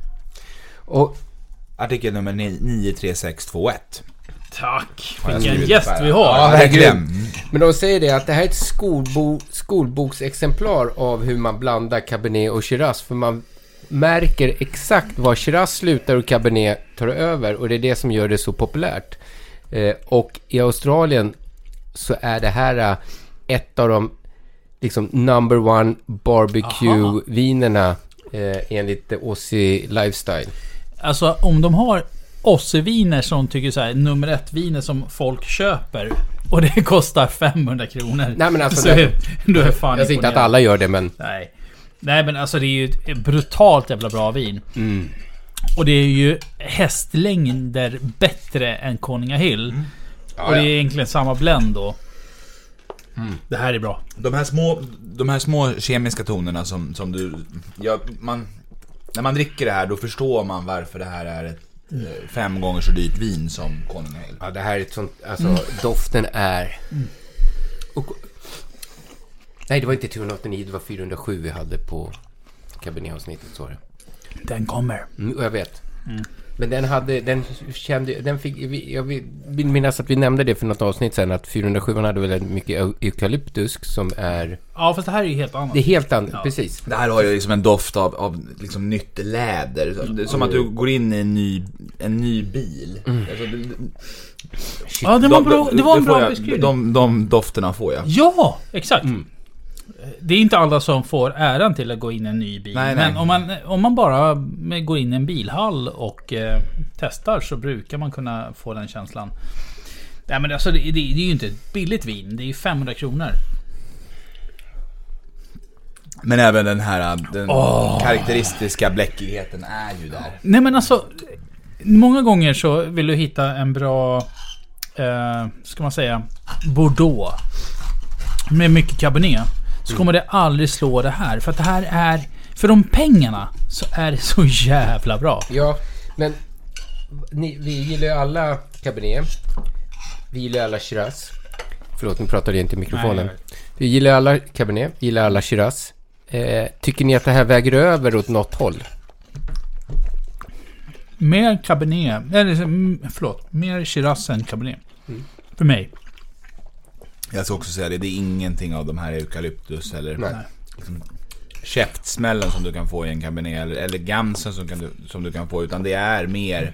Och artikel nummer nio tre sex två ett. Tack. Vilken gäst vi har. Ja, verkligen. Men de säger det att det här är ett skolbo- skolboksexemplar av hur man blandar Cabernet och Shiraz. För man märker exakt var Shiraz slutar och Cabernet tar över. Och det är det som gör det så populärt. Eh, och i Australien så är det här ett av de liksom number one barbecue-vinerna eh, enligt Aussie Lifestyle. Alltså om de har Aussie-viner som tycker så här, nummer ett viner som folk köper och det kostar femhundra kronor. Nej, men alltså så det, är, då är fan jag säger inte att alla gör det, men nej. Nej, men alltså det är ju ett brutalt jävla bra vin. Mm. Och det är ju hästlängder bättre än Konungahill. Mm. Ja, och det är ja. egentligen samma blend då. Mm. Det här är bra. De här små, de här små kemiska tonerna som, som du... Ja, man, när man dricker det här då förstår man varför det här är ett mm. fem gånger så dyrt vin som Konungahill. Ja, det här är ett sånt... Alltså, mm. doften är... Mm. Och, nej, det var inte trehundraåttionio, det var fyrahundrasju vi hade på Cabernet-avsnittet, så det. Den kommer. Mm, jag vet. Mm. Men den hade, den kände, den fick, jag vill minnas att vi nämnde det för något avsnitt sen, att fyrahundrasju hade väldigt mycket eukalyptusk som är... Ja, fast det här är ju helt annat. Det är helt annat, ja. Precis. Det här har ju liksom en doft av, av liksom nytt läder. Det är som att du går in i en ny, en ny bil. Mm. Alltså, det, ja, det var, bra, det var en bra beskrivning. De, de dofterna får jag. Ja, exakt. Mm. Det är inte alla som får äran till att gå in i en ny bil. Nej, men nej. Om, man, om man bara går in i en bilhall och eh, testar så brukar man kunna få den känslan. Nej, men alltså, det, det, det är ju inte ett billigt vin. Det är ju femhundra kronor. Men även den här den oh. karaktäristiska bläckigheten är ju där. Nej, men alltså många gånger så vill du hitta en bra eh, ska man säga Bordeaux med mycket Cabernet, så kommer det aldrig slå det här. För att det här är, för de pengarna så är det så jävla bra. Ja, men ni, vi gillar ju alla Cabernet. Vi gillar alla Shiraz. Förlåt, nu pratar jag inte i mikrofonen. Nej, vi gillar alla Cabernet, vi gillar alla Shiraz. Eh, tycker ni att det här väger över åt något håll? Mer Cabernet, eller förlåt, mer Shiraz än Cabernet. Mm. För mig. Jag ska också säga det, det är ingenting av de här eukalyptus eller liksom, käftsmällen som du kan få i en Cabernet eller, eller gamsen som, kan du, som du kan få, utan det är mer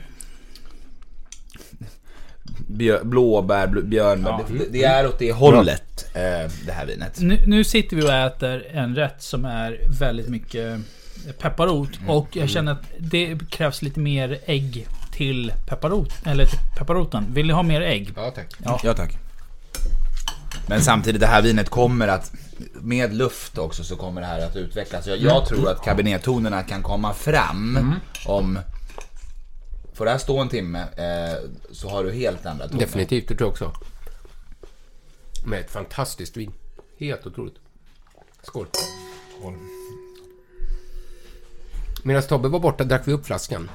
björ, blåbär, björnbär, ja. det, det är åt det hållet eh, det här vinet. Nu, nu sitter vi och äter en rätt som är väldigt mycket pepparrot mm. och jag känner att det krävs lite mer ägg till pepparrot, eller till pepparoten. Vill ni ha mer ägg? Ja, tack. Ja, ja tack. Men samtidigt, det här vinet kommer att, med luft också, så kommer det här att utvecklas. Jag, jag tror att Cabernet-tonerna kan komma fram mm. om... Får det här stå en timme eh, så har du helt andra toner. Definitivt, det tror jag också. Med ett fantastiskt vin. Helt otroligt. Skål. Skål. Medan Tobbe var borta drack vi upp flaskan.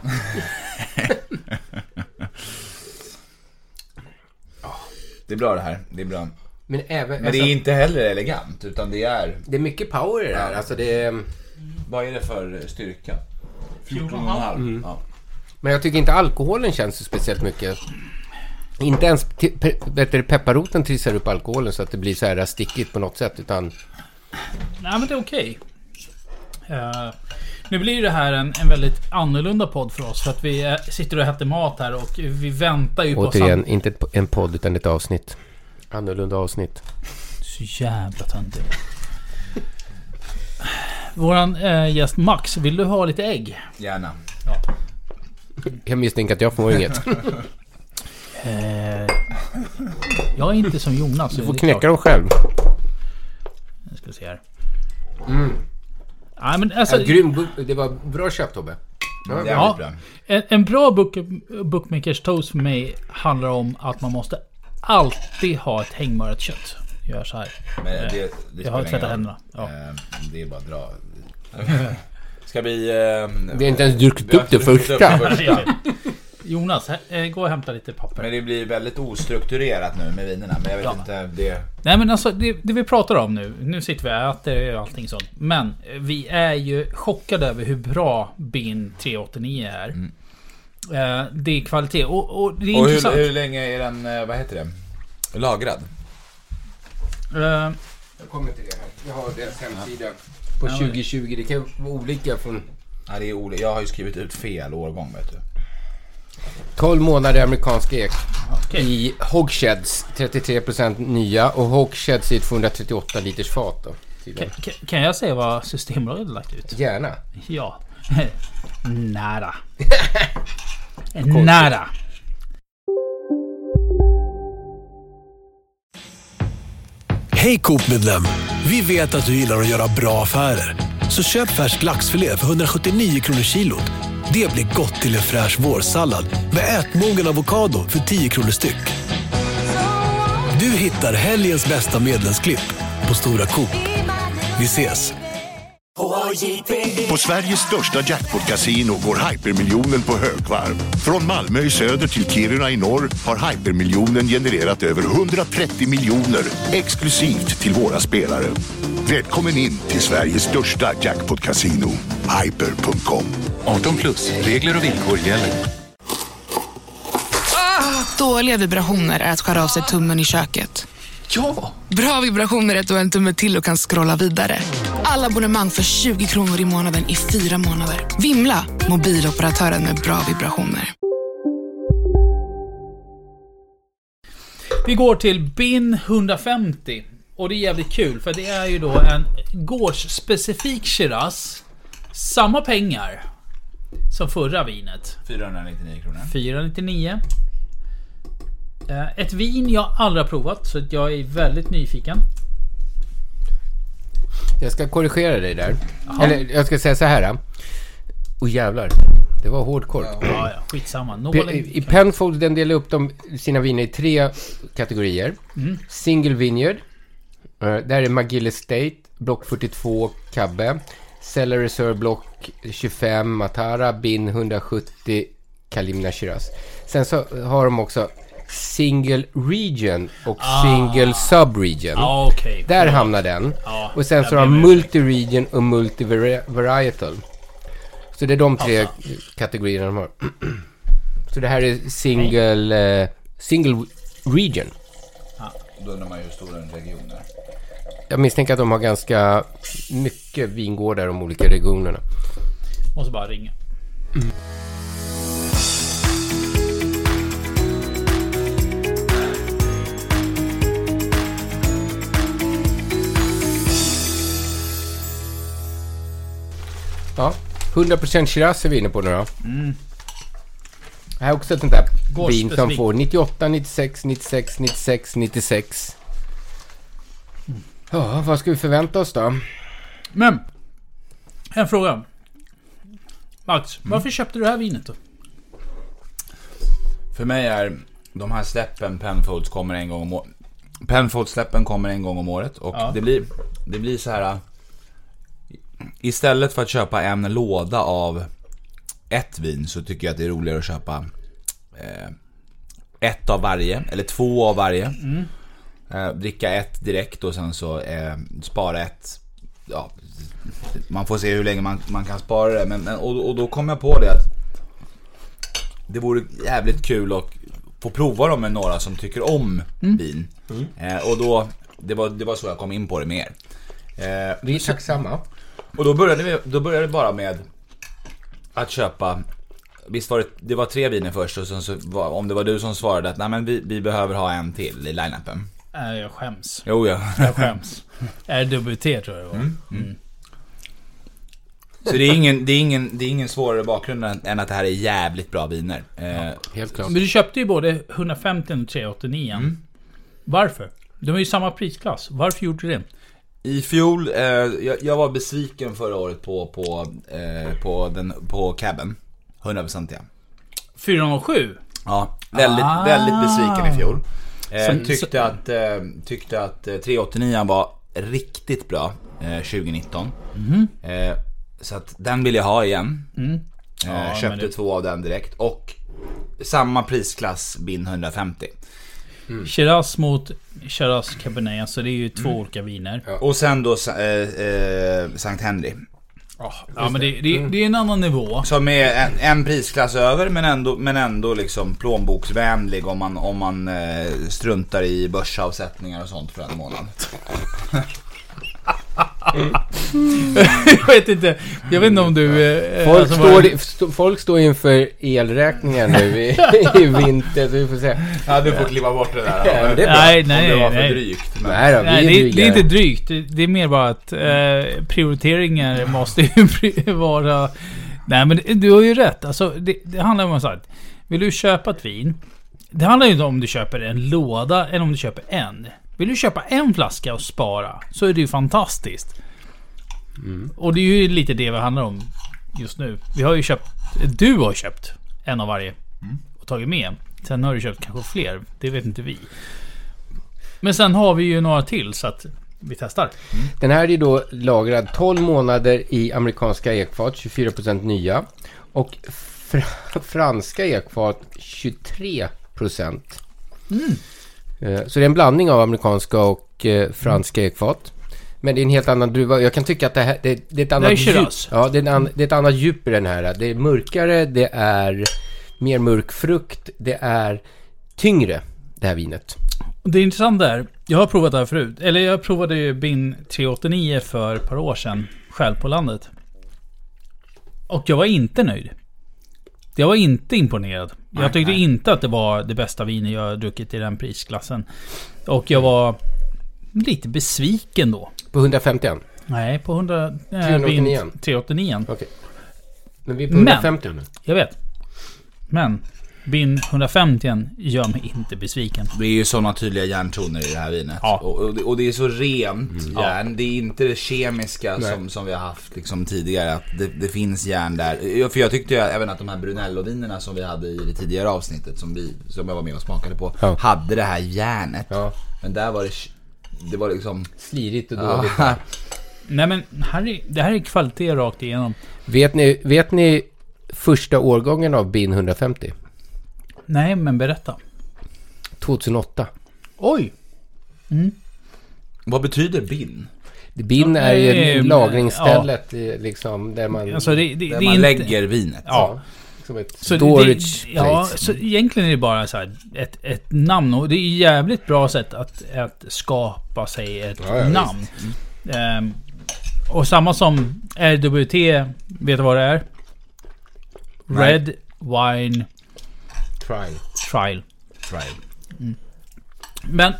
Det är bra det här, det är bra. Men, även, Men alltså, det är inte heller elegant, utan det är... Det är mycket power i det här. Alltså det är... Vad är det för styrka? fjorton komma fem. Mm. Ja. Men jag tycker inte alkoholen känns så speciellt mycket. Inte ens pe- pe- pepparroten trissar upp alkoholen så att det blir så här stickigt på något sätt, utan... Nej, men det är okej. Uh, nu blir det här en, en väldigt annorlunda podd för oss, för att vi uh, sitter och äter mat här och vi väntar ju på... Återigen, sam- inte en podd utan ett avsnitt. Annorlunda avsnitt. Så jävla töntigt. Våran uh, gäst Max, vill du ha lite ägg? Gärna. Ja. Jag misstänker att jag får inget. uh, jag är inte som Jonas. Du får knäcka dem själv. Nu ska vi se här. Mm. Ja, men alltså, ja, grym, det var bra köpt, Tobbe. Ja, ja, bra. En, en bra book, bookmakers toast för mig handlar om att man måste alltid ha ett hängmörat kött. Gör så här. Men det, det jag har tvättat händerna. Ja. Det är bara att dra. Ska vi... Eh, vi har inte ens druckit upp det första. Jonas, här, gå och hämta lite papper. Men det blir väldigt ostrukturerat nu med vinerna. Men jag vet ja. inte det... Nej, men alltså det, det vi pratar om nu. Nu sitter vi och äter och allting sånt. Men vi är ju chockade över hur bra Bin tre åttionio är. Mm. eh, Det är kvalitet. Och, och det är och intressant. hur, hur länge är den, vad heter det, lagrad? eh, Jag kommer till det här. Jag har deras hemsida på tjugo tjugo. Det kan vara olika från... Ja, det är olika. Jag har ju skrivit ut fel årgång, vet du. tolv månader amerikansk ek. Okay. I Hogsheads, trettiotre procent nya. Och Hogsheads i ett tvåhundratrettioåtta liters fat då. Kan, kan jag säga vad Systembolaget har lagt ut? Gärna. Ja. Nära. Nära. Hej Coop-medlem. Vi vet att du gillar att göra bra affärer. Så köp färsk laxfilé för hundrasjuttionio kronor kilot. Det blir gott till en fräsch vårsallad med ätmogen avokado för tio kronor styck. Du hittar helgens bästa medlemsklipp på Stora Coop. Vi ses! På Sveriges största jackpot-casino går hypermiljonen på högvarv. Från Malmö i söder till Kiruna i norr har hypermiljonen genererat över hundratrettio miljoner exklusivt till våra spelare. Välkommen in till Sveriges största jackpot-casino, hyper punkt com. arton plus, regler och villkor gäller. Ah, dåliga vibrationer är att skära av sig tummen i köket. Ja! Bra vibrationer är att du har en tumme till och kan scrolla vidare. Alla abonnemang för tjugo kronor i månaden i fyra månader. Vimla, mobiloperatören med bra vibrationer. Vi går till Bin hundrafemtio. Och det är jävligt kul, för det är ju då en gårdsspecifik Shiraz. Samma pengar som förra vinet. fyrahundranittionio kronor. fyrahundranittionio. Ett vin jag aldrig har provat, så jag är väldigt nyfiken. Jag ska korrigera dig där. Aha. Eller jag ska säga så här. Åh jävlar, det var hårdkork. Ja, ja, skitsamma. P- I Penfolds den delar upp de, sina viner i tre kategorier. Mm. Single Vineyard. Uh, där är McGill Estate, block fyrtiotvå, Cabbe. Cellar Reserve, block tjugofem, Matara, Bin hundrasjuttio, Kalimna Shiraz. Sen så har de också Single Region och ah. Single Subregion. Ah, okay. Där ja. hamnar den. Ah, och sen så har de Multi-Region och Multi-Varietal. Så det är de tre ah. kategorierna de har. Så det här är Single uh, Single Region. Ah. Då undrar man ju hur stora regioner. Jag misstänker att de har ganska mycket vingårdar de olika regionerna. Måste bara ringa. Mm. Ja, hundra procent Shiraz är vi inne på nu då. Mm. Det här är också ett sånt där vin som får nittioåtta, nittiosex, nittiosex, nittiosex, nittiosex. Mm. Ja, vad ska vi förvänta oss då? Men, en fråga. Max, mm. varför köpte du det här vinet då? För mig är de här släppen Penfolds kommer en gång om året. Penfolds släppen kommer en gång om året. Och ja. det, blir, det blir så här. Istället för att köpa en låda av ett vin så tycker jag att det är roligare att köpa eh, ett av varje eller två av varje. Mm. eh, dricka ett direkt och sen så eh, spara ett. Ja, man får se hur länge man, man kan spara det. Men, och, och då kom jag på det att det vore jävligt kul att få prova dem med några som tycker om mm. vin. Mm. Eh, och då, det var, det var så jag kom in på det mer. Eh, vi är tacksamma. Och då började vi, då började det bara med att köpa. Visst var det, det var tre viner först och sen så var, om det var du som svarade att nej, men vi, vi behöver ha en till i line-upen. Äh, jag skäms. Jo, ja. Jag skäms. R W T tror jag det var. Mm. Mm. Så det är, ingen, det, är ingen, det är ingen svårare bakgrund än att det här är jävligt bra viner. Ja, helt klart. Men du köpte ju både hundrafemtio och trehundraåttionio. Mm. Varför? De är ju samma prisklass. Varför gjorde du det? I fjol, eh, jag, jag var besviken förra året på, på, eh, på, den, på cabben. hundra procent ja. fyrahundrasju? Ja, väldigt, ah. väldigt besviken i fjol. Eh, så, tyckte, så... Att, eh, tyckte att eh, trehundraåttionio var riktigt bra eh, tjugonitton. Mm. Eh, så att den vill jag ha igen. Mm. Ja, eh, köpte det... två av den direkt. Och samma prisklass bin hundrafemtio. Mm. Shiraz mot Shiraz Cabernet, alltså det är ju två mm. olika viner. Ja. Och sen då eh, eh, Sankt Henry. Oh, ja, men det, det, det är en annan nivå. Som är en, en prisklass över, men ändå, men ändå liksom plånboksvänlig om man, om man eh, struntar i börsavsättningar och sånt för en månad. Mm. jag vet inte Jag vet inte om du eh, folk, alltså står, var... st- folk står inför elräkningar nu i, i vinter, så vi får se. Ja, du får kliva bort det där. Ja, det är nej, nej, om det var nej. för drygt, men... nej, då, nej det, det är inte drygt. Det, det är mer bara att eh, prioriteringar måste ju vara. Nej, men du har ju rätt. Alltså, det, det handlar om att vill du köpa ett vin, det handlar ju inte om du köper en låda eller om du köper en. Vill du köpa en flaska och spara, så är det ju fantastiskt. Mm. Och det är ju lite det vi handlar om just nu. Vi har ju köpt, du har köpt en av varje mm. och tagit med. Sen har du köpt kanske fler, det vet inte vi. Men sen har vi ju några till så att vi testar. Mm. Den här är ju då lagrad tolv månader i amerikanska ekfat, tjugofyra procent nya. Och fr- franska ekfat, tjugotre procent. Mm. Så det är en blandning av amerikanska och eh, franska ekfat. Men det är en helt annan druva. Jag kan tycka att det här det, det är ett annat djup. Ja, det är, en, det är ett annat djup i den här. Det är mörkare, det är mer mörk frukt, det är tyngre, det här vinet. Det är intressant där. Jag har provat det här förut. Eller jag provade ju bin trehundraåttionio för ett par år sedan själv på landet. Och jag var inte nöjd. Jag var inte imponerad. Nej, jag tyckte nej. inte att det var det bästa vinet jag druckit i den prisklassen. Och jag var lite besviken då. På hundrafemtio? Nej, på hundra, trehundraåttionio. trehundraåttionio. Okej. Men vi är på hundrafemtio nu. Jag vet. Men bin hundrafemtio gör mig inte besviken. Det är ju sådana tydliga järntoner i det här vinet. Ja. Och, och, det, och det är så rent mm. järn. Ja. Det är inte det kemiska som, som vi har haft liksom tidigare. Att det, det finns järn där. För jag tyckte ju även att de här Brunello-vinerna som vi hade i det tidigare avsnittet som, vi, som jag var med och smakade på ja. hade det här järnet. Ja. Men där var det, det var liksom slirigt och dåligt. Ja. Nej, men här är, det här är kvalitet rakt igenom. Vet ni, vet ni första årgången av bin hundrafemtio? Nej, men berätta. tjugohundraåtta. Oj! Mm. Vad betyder bin? Bin är ju lagringsstället ja. liksom, där man, alltså det, det, där det man inte, lägger vinet. Ja. Som ett storage det, ja, så egentligen är det bara så här ett, ett namn. Och det är ett jävligt bra sätt att, att skapa sig ett ja, ja, namn. Mm. Um, och samma som R W T, vet du vad det är? Nej. Red Wine Trial. Trial. Trial. Mm. Men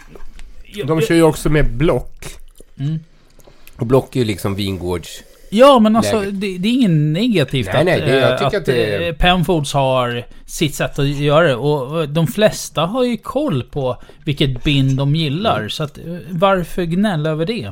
de kör ju också med block. Mm. Och block är ju liksom vingårds. Ja, men alltså det, det är ingen negativt nej, att, nej, det, jag tycker att, att det... Penfolds har sitt sätt att göra det. Och de flesta har ju koll på vilket bin de gillar. Mm. Så att, varför gnälla över det?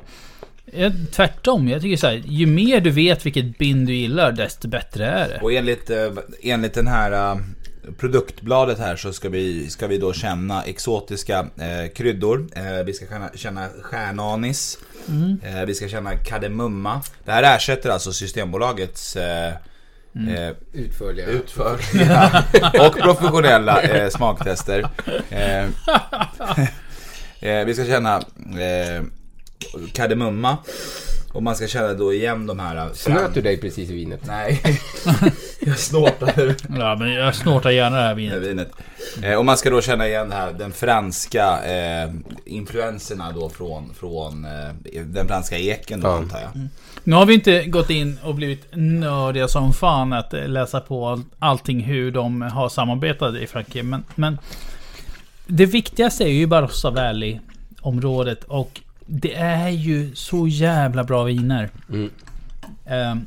Tvärtom, jag tycker så här, ju mer du vet vilket bin du gillar, desto bättre är det. Och enligt, enligt den här produktbladet här så ska vi, ska vi då känna exotiska eh, kryddor. Eh, vi ska känna, känna stjärnanis. Mm. Eh, vi ska känna kardemumma. Det här ersätter alltså Systembolagets eh, mm. eh, utförliga, utförliga och professionella eh, smaktester. Eh, Eh, vi ska känna eh, kardemumma. Och man ska känna då igen de här... Snöt du dig precis i vinet? Nej. Jag snortar. Ja, men jag snortar gärna det här vinet. Det vinet. Eh, och man ska då känna igen här, den franska eh, influenserna då från, från eh, den franska eken då, ja. Antar jag. Mm. Nu har vi inte gått in och blivit nördiga som fan att läsa på all, allting hur de har samarbetat i Frankrike. Men, men det viktigaste är ju Barossa Valley-området och det är ju så jävla bra viner. Mm. Um,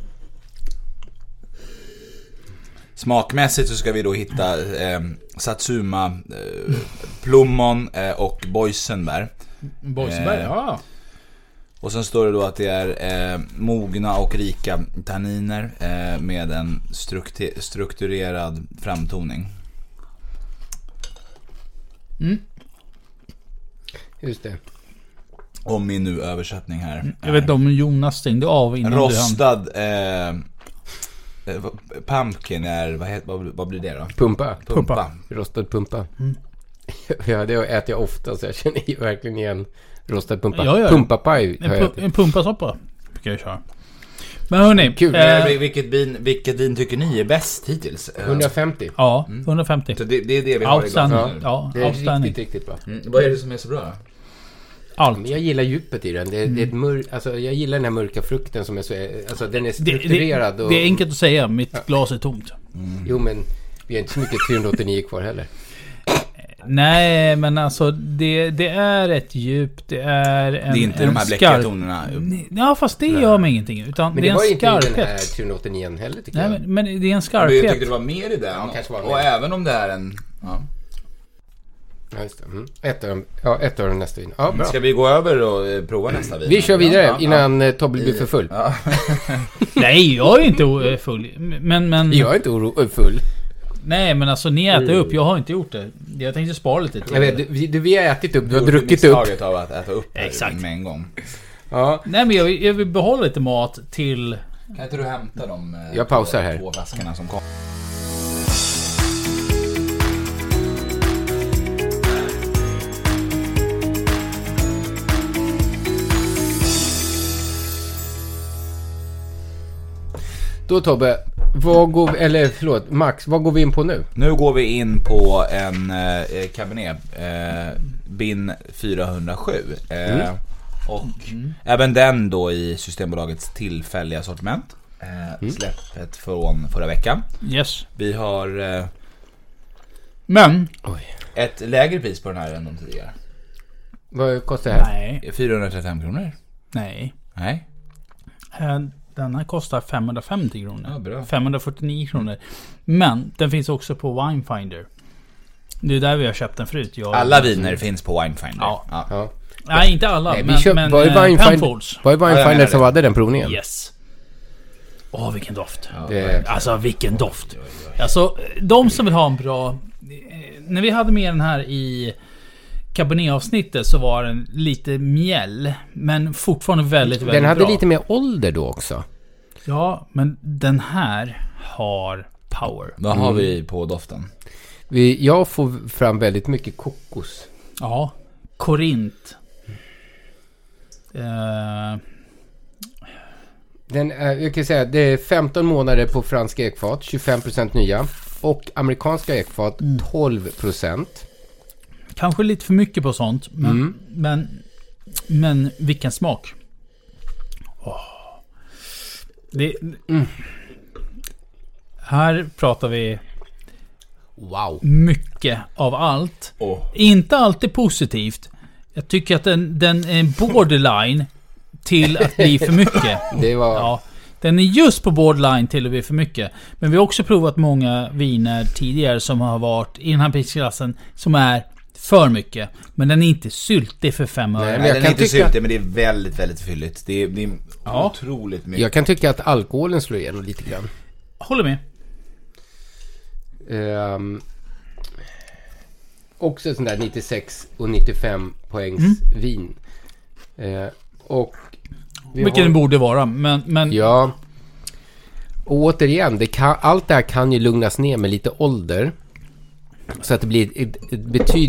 Smakmässigt så ska vi då hitta eh, Satsuma, eh, plommon eh, och boysenbär. Boysenbär, eh, ja. Och sen står det då att det är eh, mogna och rika tanniner eh, med en struktur- strukturerad framtoning. Mm. Just det. Om min nu översättning här. Jag vet inte om Jonas stängde av innan. Rostad eh, pumpkin är, vad, heter, vad, vad blir det då? Pumpa. Pumpa. Pumpa. Rostad pumpa. Mm. Ja, det äter jag ofta så jag känner ju verkligen igen rostad pumpa. Ja, ja. Pumpapaj. En, pu- en pumpasoppa brukar jag köra. Men hörni, kul. Eh, vilket vin vilket vin tycker ni är bäst hittills? hundrafemtio. Ja, mm. hundrafemtio. Så det, det är det vi har i glasen. Ja, ja, det är riktigt, riktigt bra. Mm. Vad är det som är så bra? Allt. Jag gillar djupet i den. Det, mm. det är ett mör, alltså, jag gillar den här mörka frukten som är så, alltså den är strukturerad. Det, det, och, det är enkelt att säga, mitt ja. glas är tomt. Mm. Jo, men vi har inte så mycket trehundraåttionio kvar heller. Nej, men alltså det, det är ett djup, det är en, det är inte en de här bläckiga tonerna. Ja, fast det Nej. gör mig ingenting. Utan men det, det är var en inte skarphet. Den här trehundraåttionio heller tycker Nej, jag. Men, men det är en skarphet. Jag tyckte det var mer i den. Ja, och, och även om det är en... Ja. Ja, just det. Mm. Ett av ja, ett av nästa vin. Ja, bra. Ska vi gå över och prova nästa vin? Vi kör vidare ja, innan ja. Tobbe blir för full. Ja. Nej, jag är inte full. Men, men... Jag är inte oro- full. Nej, men alltså ni äter upp. Jag har inte gjort det. Jag tänkte spara lite till. Jag vet, du, du, vi har ätit upp. Du har druckit upp. Av att äta upp exakt. Med en gång. Ja. Nej, men jag, jag vill behålla lite mat till... Kan inte du hämta de jag pausar två, här. två flaskorna som kom? Då Tobbe, vad går vi, eller förlåt, Max, vad går vi in på nu? Nu går vi in på en eh, Cabernet eh, Bin fyrahundrasju eh, mm. och mm. även den då i Systembolagets tillfälliga sortiment eh, mm. släppet från förra veckan. Yes. Vi har eh, men oj. ett lägre pris på den här än de tidigare. Vad kostar det här? Nej. fyrahundratrettiofem kronor. Nej. Nej. Den här kostar femhundrafemtio kronor. Ja, bra. femhundrafyrtionio kronor. Men den finns också på Winefinder. Det är där vi har köpt den förut. Jag alla viner mm. finns på Winefinder. Ja. Ja. Ja. Nej, inte alla. Nej, men, köpt, men var det Penfolds. Var det Winefinder ja, som hade den provningen? Yes. Åh, vilken doft. Ja, det... Alltså, vilken doft. Alltså, de som vill ha en bra... När vi hade med den här i Cabernet-avsnittet så var den lite mjäll, men fortfarande väldigt, väldigt den hade bra. Lite mer ålder då också. Ja, men den här har power. Vad mm. har vi på doften? Vi, jag får fram väldigt mycket kokos. Ja, Korint. Uh... Den är, jag kan säga, det är femton månader på franska ekfat, tjugofem procent nya. Och amerikanska ekfat, mm. tolv procent. Kanske lite för mycket på sånt. Men, mm. men, men vilken smak. Oh. Det, mm. Här pratar vi wow. mycket av allt. Oh. Inte alltid positivt. Jag tycker att den, den är borderline till att bli för mycket. Det var... Ja, den är just på borderline till att bli för mycket. Men vi har också provat många viner tidigare som har varit i den här prisklassen som är för mycket. Men den är inte syltig för fem öre. Nej, men den är inte tycka... syltig, men det är väldigt, väldigt fylligt. Det är, det är ja. otroligt mycket. Jag kan tycka att alkoholen slår igenom lite grann. Håller med. Um, också sån där nittiosex och nittiofem poängs mm. vin. Uh, och vilket har... den borde vara, men... men... Ja. Och återigen, det kan, allt det här kan ju lugnas ner med lite ålder. Så att det blir ett, ett betydligt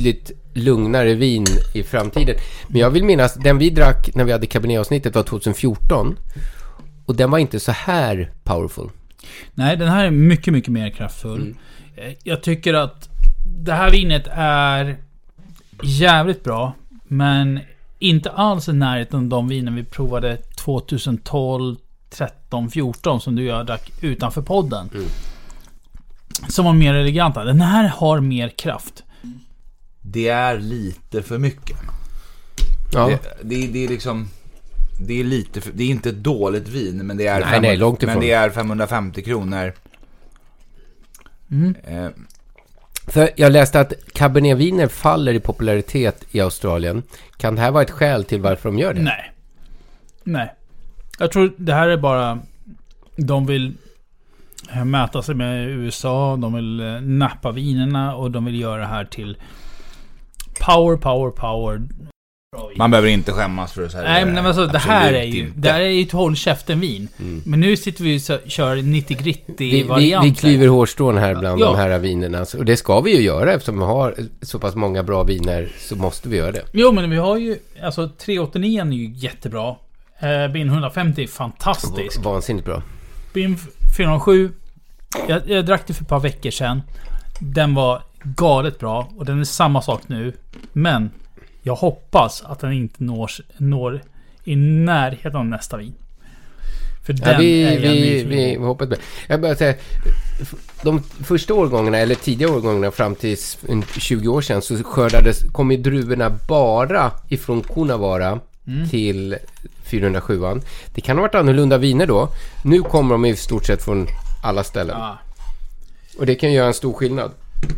lugnare vin i framtiden. Men jag vill minnas, den vi drack när vi hade Cabernet-avsnittet var tjugohundrafjorton. Och den var inte så här powerful. Nej, den här är mycket, mycket mer kraftfull. Mm. Jag tycker att det här vinet är jävligt bra, men inte alls i närheten av de viner vi provade tjugotolv, tretton, fjorton som du och jag drack utanför podden. Mm. Som var mer eleganta. Den här har mer kraft. Det är lite för mycket. Ja. Det, det, det är liksom det är lite för, det är inte ett dåligt vin, men det är nej, nej, långt men det är femhundrafemtio kronor. Mm. Eh. För jag läste att Cabernet-viner faller i popularitet i Australien. Kan det här vara ett skäl till varför de gör det? Nej. Nej. Jag tror det här är bara de vill mäta sig med U S A, de vill nappa vinerna och de vill göra det här till power, power, power. Man behöver inte skämmas för att säga. Nej, men alltså det här är ju inte. Det här är ju ett håll käften vin. Mm. Men nu sitter vi och kör nittio-gritty varianter. Vi, vi klyver hårstrån här bland ja. de här vinerna. Och det ska vi ju göra eftersom vi har så pass många bra viner, så måste vi göra det. Jo, men vi har ju alltså tre åttionio är ju jättebra. Eh, B I N hundrafemtio är fantastisk. Vansinnigt bra. B I N fyrahundrasju, jag, jag drack det för ett par veckor sedan. Den var galet bra och den är samma sak nu. Men jag hoppas att den inte når, når i närheten av nästa vin. För den ja, vi, är vi, vi, vi hoppas med. Jag bara säga, de första årgångarna eller tidiga årgångarna fram till tjugo år sedan så skördades, kom ju druvorna bara ifrån Coonawarra mm. till fyrahundrasju. Det kan ha varit annorlunda viner då. Nu kommer de i stort sett från alla ställen. Ja. Och det kan göra en stor skillnad.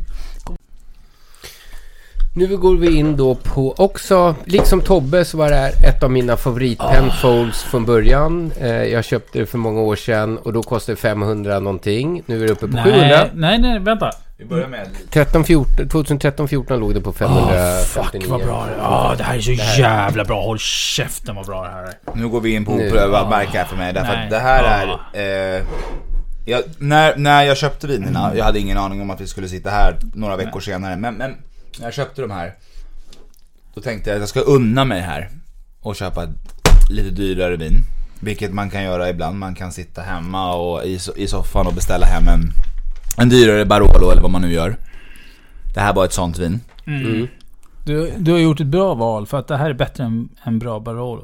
Nu går vi in då på också, liksom Tobbe så var det här ett av mina favorit Penfolds från början. Eh, jag köpte det för många år sedan och då kostade det femhundra någonting. Nu är det uppe på nej, sjuhundra. Nej, nej, vänta. Vi börjar med tretton fjorton, tjugotretton fjorton låg det på femhundrafemtionio. Oh, fuck vad bra det är. Ja, det här är så det här. jävla bra. Håll käften vad bra det här är. Nu går vi in på oprövad mark här för mig. Därför nej. att det här ah. är... Eh, jag, när, när jag köpte vinerna, mm. jag hade ingen aning om att vi skulle sitta här några veckor nej. senare. Men... men när jag köpte de här, då tänkte jag att jag ska unna mig här och köpa ett lite dyrare vin. Vilket man kan göra ibland. Man kan sitta hemma och i, i soffan och beställa hem en, en dyrare Barolo eller vad man nu gör. Det här var ett sånt vin. Mm. Mm. Du, du har gjort ett bra val för att det här är bättre än en bra Barolo.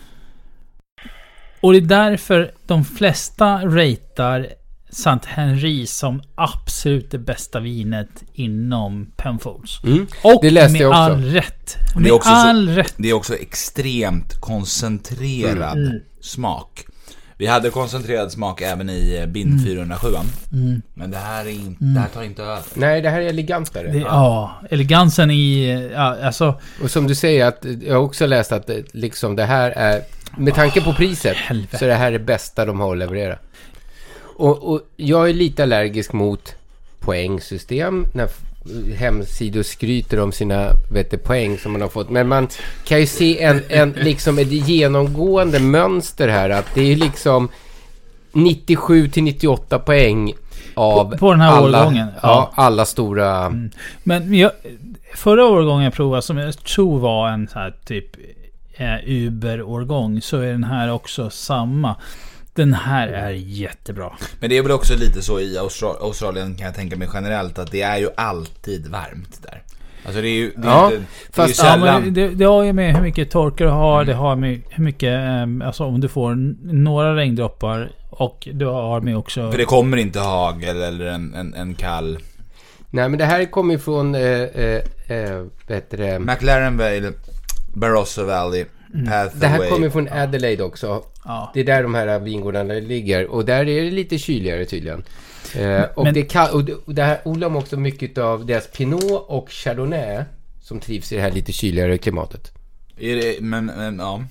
Och det är därför de flesta ratear Sant Henri som absolut det bästa vinet inom Penfolds. Mm. Och det läste med jag också. all rätt. Med det är också all så, rätt. Det är också extremt koncentrerad mm. smak. Vi hade koncentrerad smak även i B I N mm. fyrahundrasju. Mm. Men det här, är inte, mm. det här tar inte över. Nej, det här är elegantare. Det, ja. ja, elegansen i... Ja, alltså. Och som du säger, att jag har också läst att liksom det här är... Med tanke på priset oh, så är det här det bästa de har att leverera. Och, och jag är lite allergisk mot poängsystem när hemsidor skryter om sina vet du, poäng som man har fått. Men man kan ju se en, en, liksom ett genomgående mönster här. Att det är liksom nittiosju till nittioåtta poäng av på, på den här alla, årgången. Ja. Ja, alla stora... Mm. Men jag, förra årgången jag provade, som jag tror var en så här typ eh, Uber-årgång, så är den här också samma. Den här är jättebra. Men det är väl också lite så i Austra- Australien kan jag tänka mig generellt att det är ju alltid varmt där. Alltså det är ju det är ja, inte, fast, det är ju ja, men det, det har ju med hur mycket torka du har, mm. det har med hur mycket alltså om du får några regndroppar och du har med också... För det kommer inte hagel eller en, en, en kall... Nej, men det här kommer ifrån äh, äh, vet det... McLaren Vale, Barossa Valley. Mm. Det här kommer från Adelaide också. Ja. Det är där de här vingårdarna ligger. Och där är det lite kyligare tydligen. Eh, och, men, det kan, och, det, och det här odlar de också mycket av deras Pinot och Chardonnay som trivs i det här lite kyligare klimatet. Är det, men, men ja.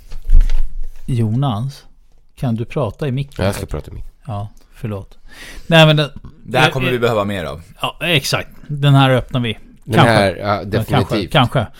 Jonas, kan du prata i micken? Jag ska prata i micken. Ja, förlåt. Nej, men det, det här kommer jag, vi behöva mer av. Ja, exakt. Den här öppnar vi. Den kanske. Här, ja, definitivt. Kanske. kanske.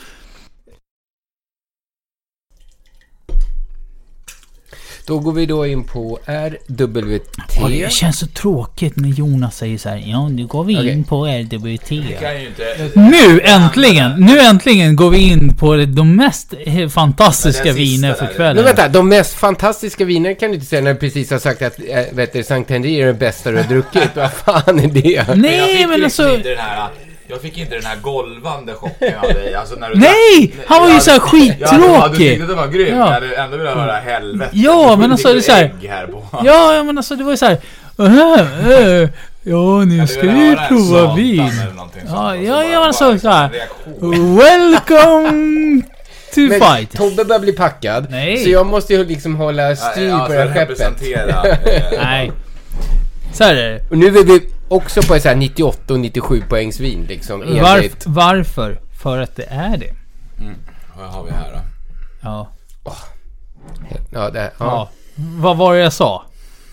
Då går vi då in på R W T. Oh, det känns så tråkigt när Jonas säger så här. Ja, nu går vi okay. in på R W T. Inte... Nu äntligen, nu äntligen går vi in på de mest fantastiska viner för kvällen. Men vänta, de mest fantastiska viner kan du inte säga när du precis har sagt att äh, vet du, Sankt Henri är den bästa du har druckit. Vad fan är det? Nej, men alltså... Inte den här, jag fick inte den här golvande chocken av dig. Alltså när du Nej! Sa, han var ju så här skittråkig. Ja, du tyckte det var grymt. Ja. Jag hade ändå velat höra helvete. Ja, men alltså det är så här. här ja, ja, men alltså det var ju så här. Uh, uh, ja, nu ska vi prova vin. Ja, ja, ja, alltså så här. Welcome to men fight. Tobbe börjar bli packad. Nej. Så jag måste ju liksom hålla styr ja, ja, på det här skeppet. Nej. Så här är det. Och nu är vi också på så här nittioåtta och nittiosju poängs vin liksom. Varf- varför? För att det är det. Mm. Vad har vi här då? Ja. Oh. Ja, det, ja. ja. Vad var det jag sa?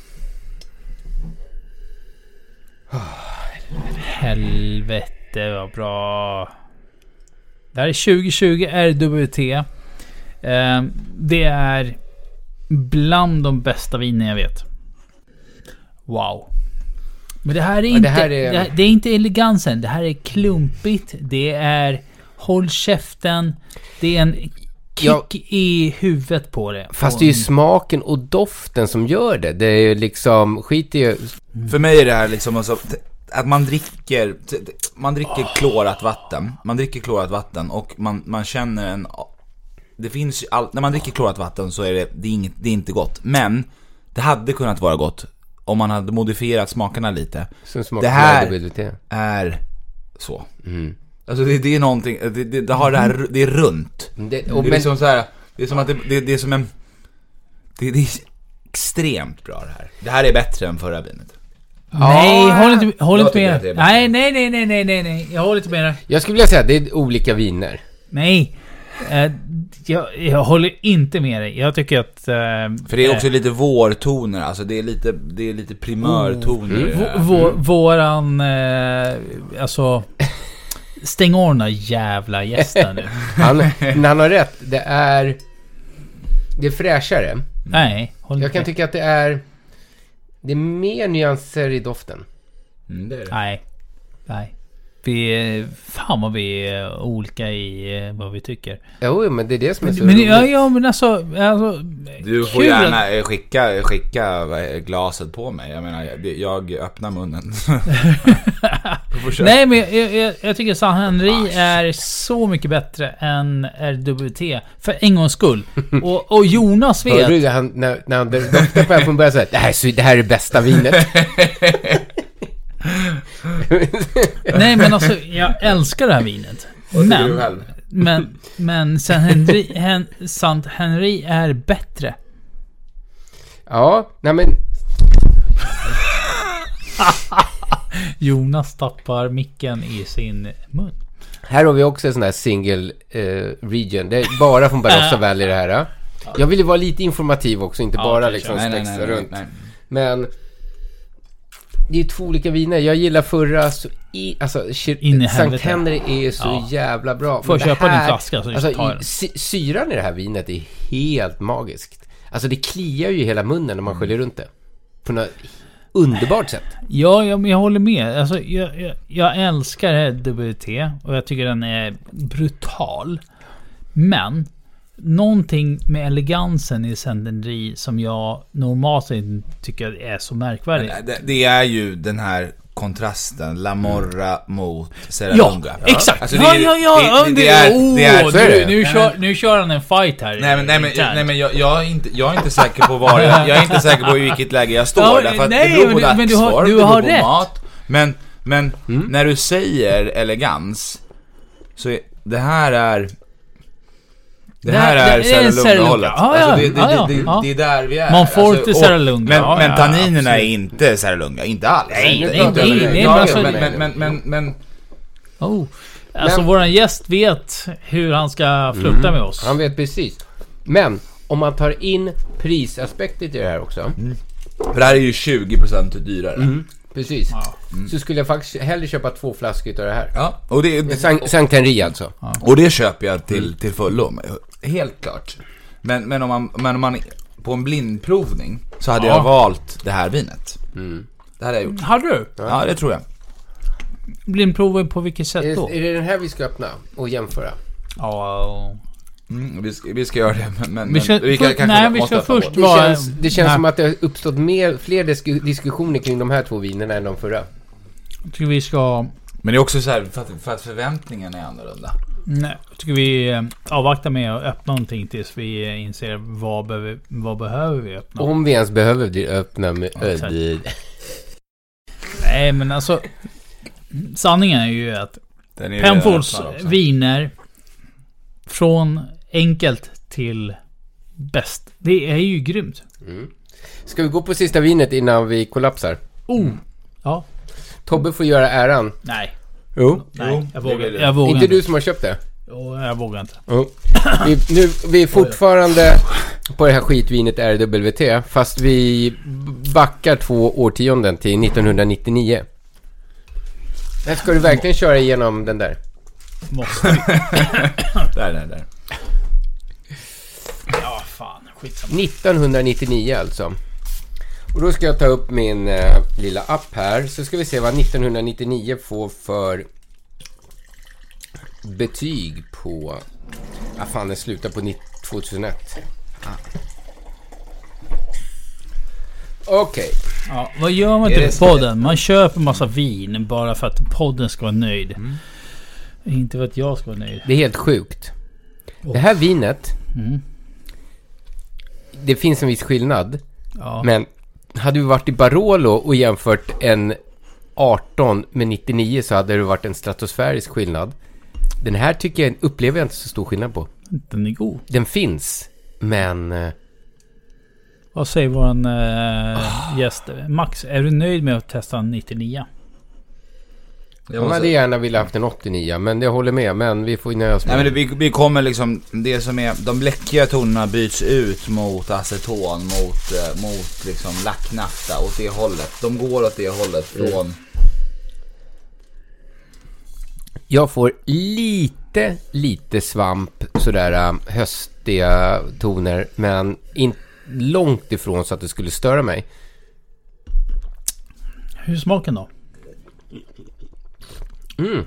Oh. Helvete vad bra. Det här är tjugo tjugo R W T. Eh, det är bland de bästa viner jag vet. Wow. Men det här är inte, ja, det, här är... Det, här, det är inte elegansen. Det här är klumpigt. Det är håll käften. Det är en kick ja, i huvudet på det. Fast det är ju smaken och doften som gör det. Det är ju liksom skit i... Mm. För mig är det här liksom alltså, att man dricker man dricker oh. klorat vatten. Man dricker klorat vatten och man, man känner en... Det finns all, när man dricker klorat vatten så är det, det, är inget, det är inte gott. Men det hade kunnat vara gott om man hade modifierat smakerna lite. Det här är så. Mm. Alltså det, det är någonting det, det, det har det här det är runt. Det, och det är men, liksom så här, det är som att det, det, det är som en det, det är extremt bra det här. Det här är bättre än förra vinet. Nej, håll inte håll inte med. Nej, nej, nej, nej, nej, nej, nej. Jag håller inte med. Jag skulle vilja säga att det är olika viner. Nej. Uh, jag, jag håller inte med dig. Jag tycker att uh, för det är också uh, lite vårtoner. Alltså det är lite det är lite primörtoner. Mm. V- vår, våran uh, alltså stäng orna jävla gästen nu. han, han har rätt. Det är det är fräschare. Nej, håll jag kan med. Tycka att det är det är mer nyanser i doften. Mm, det är det. Nej. Nej. Vi, fan vad vi är olika i vad vi tycker. Jo, men det är det som är så men, roligt. Ja, ja, men alltså, alltså du får gärna skicka, skicka glaset på mig. Jag menar, jag öppnar munnen. Nej, men jag, jag, jag tycker Sankt Henri är så mycket bättre än R W T. För en gångs skull. Och, och Jonas vet... Hör du, han, när, när han doftar på här börjar säga det här, så, det här är det bästa vinet. Nej, men alltså jag älskar det här vinet. Men men men Sankt Henri hen, Sankt Henri är bättre. Ja, nej men Jonas tappar micken i sin mun. Här har vi också en sån här single eh, region. Det är bara från Barossa Valley det här. Jag vill ju vara lite informativ också, inte bara ja, liksom spexa runt. Nej, nej. Men det är två olika viner. Jag gillar förra så i, alltså Sankt Henri är så ja. jävla bra. Får köpa din flaska så alltså, i, sy- syran i det här vinet är helt magiskt. Alltså det kliar ju i hela munnen när man sköljer runt det. På något underbart sätt. Ja, jag, jag håller med. Alltså, jag, jag, jag älskar W T och jag tycker den är brutal. Men någonting med elegansen i Sankt Henri som jag normalt inte tycker är så märkvärdigt. Det, det är ju den här kontrasten La Morra mm. mot Serralunga. Ja, exakt. Alltså, ja, ja, ja. Det, det, det är, oh, det är, det är, nu, nu, kör, nu kör han en fight här. Nej, men, nej, men, nej, men jag, jag, är inte, jag är inte säker på var jag, jag är inte säker på i vilket läge jag står. Ja, därför att nej, det beror på dagsform, men du har, du har rätt. Mat. Men, men mm. när du säger elegans så är, det här är Det här det, är Serralunga-hållet. Ja, ja, alltså det, det, ja, ja, det, det, ja. det är där vi är. Man får alltså, inte Serralunga. Men, ja, men ja, tanninerna ja, är inte Serralunga. Inte alls. Nej, inte, nej, inte, nej, inte, nej, ja, alltså, men, men, men, men, men oh. Alltså men, våran gäst vet hur han ska flirta mm, med oss. Han vet precis. Men om man tar in prisaspektet i det här också. Mm. För det här är ju tjugo procent dyrare. Mm. Precis. Ja. Mm. Så skulle jag faktiskt hellre köpa två flaskor av det här. Ja, och det är Sankt, Sankt Henri alltså. Ja. Och det köper jag till till fullo. Helt klart. Men men om man men om man på en blindprovning så hade Ja. jag valt det här vinet. Mm. Det hade jag gjort. Hade du? Ja, det tror jag. Blindproven på vilket sätt då? Är, är det den här vi ska öppna och jämföra? Ja. Mm, vi, ska, vi ska göra det, men, men Vi ska, vi kan, för, kanske nej, vi måste ska öppna först på. Det vara... känns, det känns nej. som att det har uppstått mer, fler disku, diskussioner kring de här två vinerna än de förra. Jag tycker vi ska... Men det är också så här, för att, för att förväntningen är annorlunda. Nej, jag tycker vi eh, avvaktar med att öppna någonting tills vi eh, inser vad, behöver, vad behöver vi öppna. Om vi ens behöver bli öppna med Ja, exakt. öd. Nej, men alltså... Sanningen är ju att Den är Penfolds redan öppnad också. viner från enkelt till bäst. Det är ju grymt. Mm. Ska vi gå på sista vinet innan vi kollapsar? Oh. Ja. Tobbe får göra äran. Nej. Jo. Nej, jag det vågar, vill jag. jag vågar Inte inte. du som har köpt det? Jo, jag vågar inte. Jo. Vi, nu, vi är fortfarande på det här skitvinet R W T, fast vi backar två årtionden till nittonhundranittionio. Men ska du verkligen köra igenom den där? Måste vi. Där, där, där. Ja, fan. Skitsamma. nittonhundranittionio alltså. Och då ska jag ta upp min eh, lilla app här. Så ska vi se vad nittonhundranittionio får för betyg på... Ah fan, den slutar på tvåtusenett. Ah. Okej. Okay. Ja, vad gör man till podden? Man köper massa vin bara för att podden ska vara nöjd. Mm. Inte för att jag ska vara nöjd. Det är helt sjukt. Oh. Det här vinet... Mm. Det finns en viss skillnad. Ja. Men hade vi varit i Barolo och jämfört en arton med nittionio så hade det varit en stratosfärisk skillnad. Den här tycker jag, upplever jag inte så stor skillnad på. Den är god. Den finns, men... Vad säger våran äh, oh. gäst? Max, är du nöjd med att testa en nittionio? Jag måste... hade gärna velat haft en åttionio, men jag håller med. Men vi får nöja oss med. Nej, men det, vi, vi kommer liksom... Det som är... De bläckiga tonerna byts ut mot aceton, mot, eh, mot liksom lacknafta, åt det hållet. De går åt det hållet från... Mm. Jag får lite, lite svamp, sådär höstiga toner, men inte långt ifrån så att det skulle störa mig. Hur är smaken då? Mm.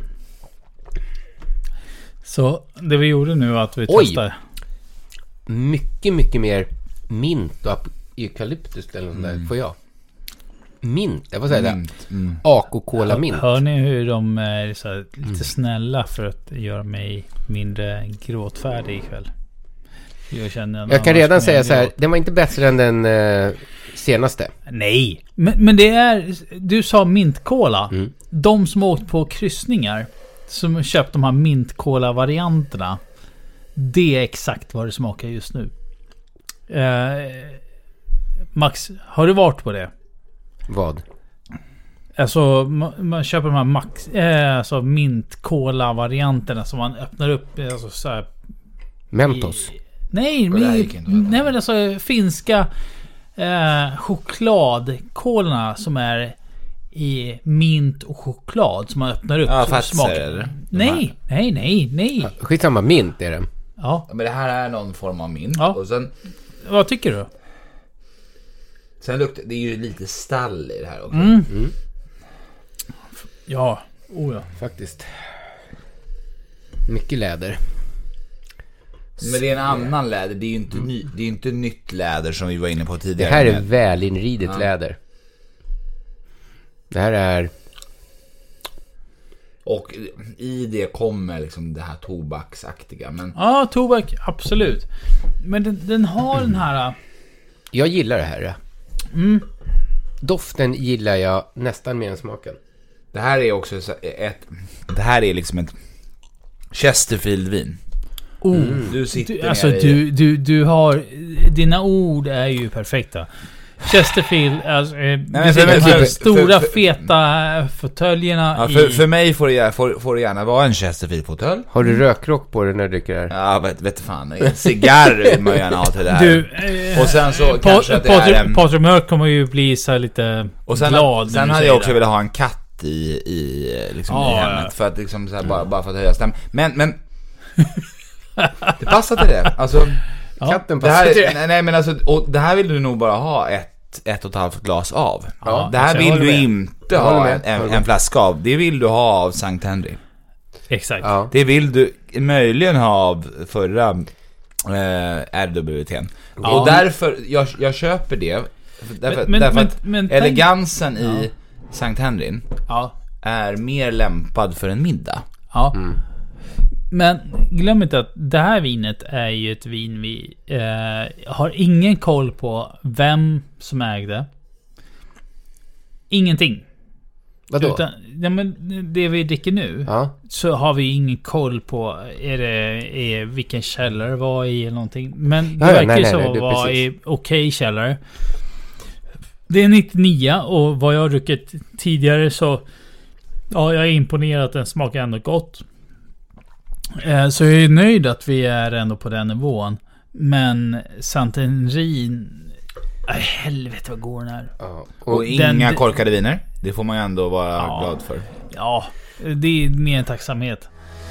Så det vi gjorde nu att vi Oj. testar. Mycket, mycket mer mint och eukalyptus eller något mm. där får jag. Mint, jag får säga mint. det. Mm. Ako-cola mint. Hör ni hur de är så här, lite mm. snälla för att göra mig mindre gråtfärdig ikväll? Jag känner Jag kan redan säga så här, gråt. Den var inte bättre än den eh, senaste. Nej, men, men det är, du sa mintcola. Mm. De som åkt på kryssningar som köpt de här mintcola-varianterna, det är exakt vad det smakar just nu. Eh, Max, har du varit på det? Vad? Alltså man, man köper de här max, eh, alltså mint-cola-varianterna som man öppnar upp alltså, så här, Mentos? I, nej, men, nej men alltså finska eh, chokladkolorna som är i mint och choklad som man öppnar upp. Ja, så smakar. Nej, nej, nej, nej. Ja, skitsamma, mint är det. Ja. Men det här är någon form av mint. Ja. Och sen, vad tycker du? Sen luktar det är ju lite stall i det här också. Mm. Mm. Ja, oh ja. Faktiskt. Mycket läder. Men det är en annan läder. Det är ju inte, mm. ny, det är inte nytt läder som vi var inne på tidigare. Det här är välinridet ja. läder. Det här är... Och i det kommer liksom det här tobaksaktiga. Men... Ja, tobak, absolut. Men den, den har mm. den här... Jag gillar det här. Mm. Doften gillar jag nästan mer än smaken. Det här är också ett... Det här är liksom ett Chesterfield-vin. Oh, mm. Du sitter du, alltså du, du, du har... Dina ord är ju perfekta. Chesterfield, alltså, eh, Nej, för, de här för, stora för, för, feta fåtöljerna ja, för, i... för mig får det, får, får det gärna vara en Chesterfield-fåtölj. Har du rökrock på dig när du dricker det här? Ja, vet, vet fan. Cigarr vill man gärna ha till det här. Du, eh, och sen så pa, kanske att det Patrik, är en... Patrik Mörk kommer ju bli så lite och sen, glad. Sen hade jag också velat ha en katt i, i, liksom ah, i hemmet. Ja. För att liksom så här, bara, bara för att höja stäm. Men, men... det passar till det. Alltså... Ja. Katten det här, nej, nej men alltså, och det här vill du nog bara ha ett, ett och ett halvt glas av. Ja, det här vill du med. inte ha en, en, en flaska av. Det vill du ha av Sankt Henry. Exakt. Ja. Det vill du möjligen ha av förra eh, R W T. Ja. Och därför, jag, jag köper det. Därför, men, därför men, att men, elegansen ja. i Sankt Henry ja. är mer lämpad för en middag. Ja. Mm. Men glöm inte att det här vinet är ju ett vin vi eh, har ingen koll på vem som ägde. Ingenting. Vadå? Utan, ja, men det vi dricker nu ja. så har vi ingen koll på är det, är vilken källare var i eller någonting. Men det ja, verkar ju så nej, vara i okej okay källare. Det är nittionio och vad jag har druckit tidigare så ja, jag är imponerad att den smakar ändå gott. Eh, så jag är nöjd att vi är ändå på den nivån. Men Sankt Henry, aj, helvete vad går den här. Ja. Och, och den, inga korkade viner. Det får man ju ändå vara ja, glad för. Ja, det är mer en tacksamhet.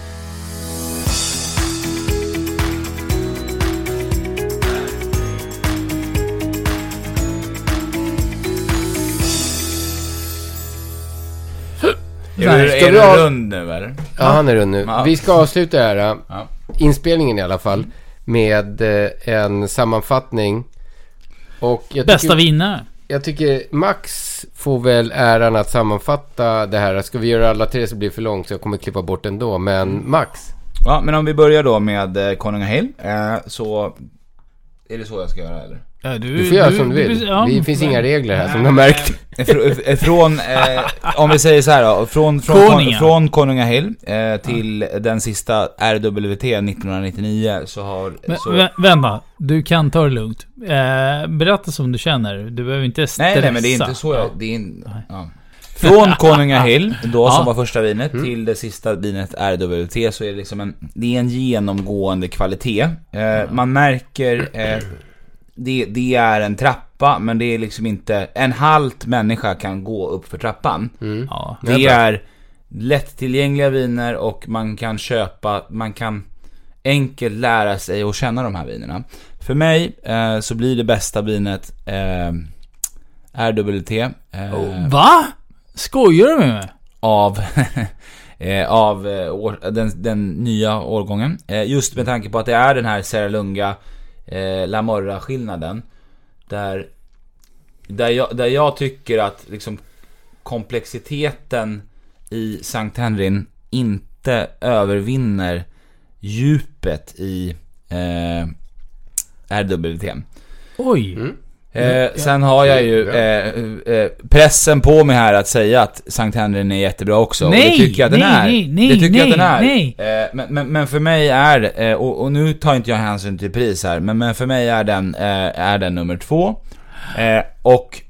Är, du, är du ha... rund nu eller? Ja, han är rund nu. Ja. Vi ska avsluta här, ja. inspelningen i alla fall, med en sammanfattning. Och jag Bästa tycker, vinnare. Jag tycker Max får väl äran att sammanfatta det här. Ska vi göra alla tre så blir det för långt så jag kommer klippa bort ändå. Men Max. Ja, men om vi börjar då med Konungahill eh, så är det så jag ska göra eller? Ja, du, du får göra du, som du vill. Ja, det finns inga regler här som du har märkt. Från, eh, om vi säger så här då, från, från, från, från Konungahill eh, till ja. den sista R W T nittonhundranittionio så har... Men, så... Vä- vänta, du kan ta det lugnt. Eh, berätta som du känner. Du behöver inte stressa. Nej, nej men det är inte så. Jag, det är in, ja. Från Konungahill då ja. som var första vinet mm. till det sista vinet R W T så är det liksom en, det är en genomgående kvalitet. Eh, mm. Man märker... Eh, Det, det är en trappa, men det är liksom inte... En halt människa kan gå upp för trappan. Mm. Ja, det, det är, är lättillgängliga viner och man kan köpa... Man kan enkelt lära sig att känna de här vinerna. För mig eh, så blir det bästa vinet eh, R W T. Eh, oh, va? Skojar du med mig? Av... eh, av eh, år, den, den nya årgången. Eh, just med tanke på att det är den här Serralunga... Eh, La Morra-skillnaden där, där, jag, där jag tycker att liksom, komplexiteten i Sankt Henry inte övervinner djupet i eh, R W T. Oj! Mm. Eh, sen har jag ju eh, eh, pressen på mig här att säga att Sankt Henry är jättebra också. Nej, och det tycker jag den nej, är. Nej, nej, det tycker nej, jag den är. Nej. Eh, men, men, men för mig är eh, och, och nu tar inte jag hänsyn till pris här, men, men för mig är den eh, är den nummer två. Eh, och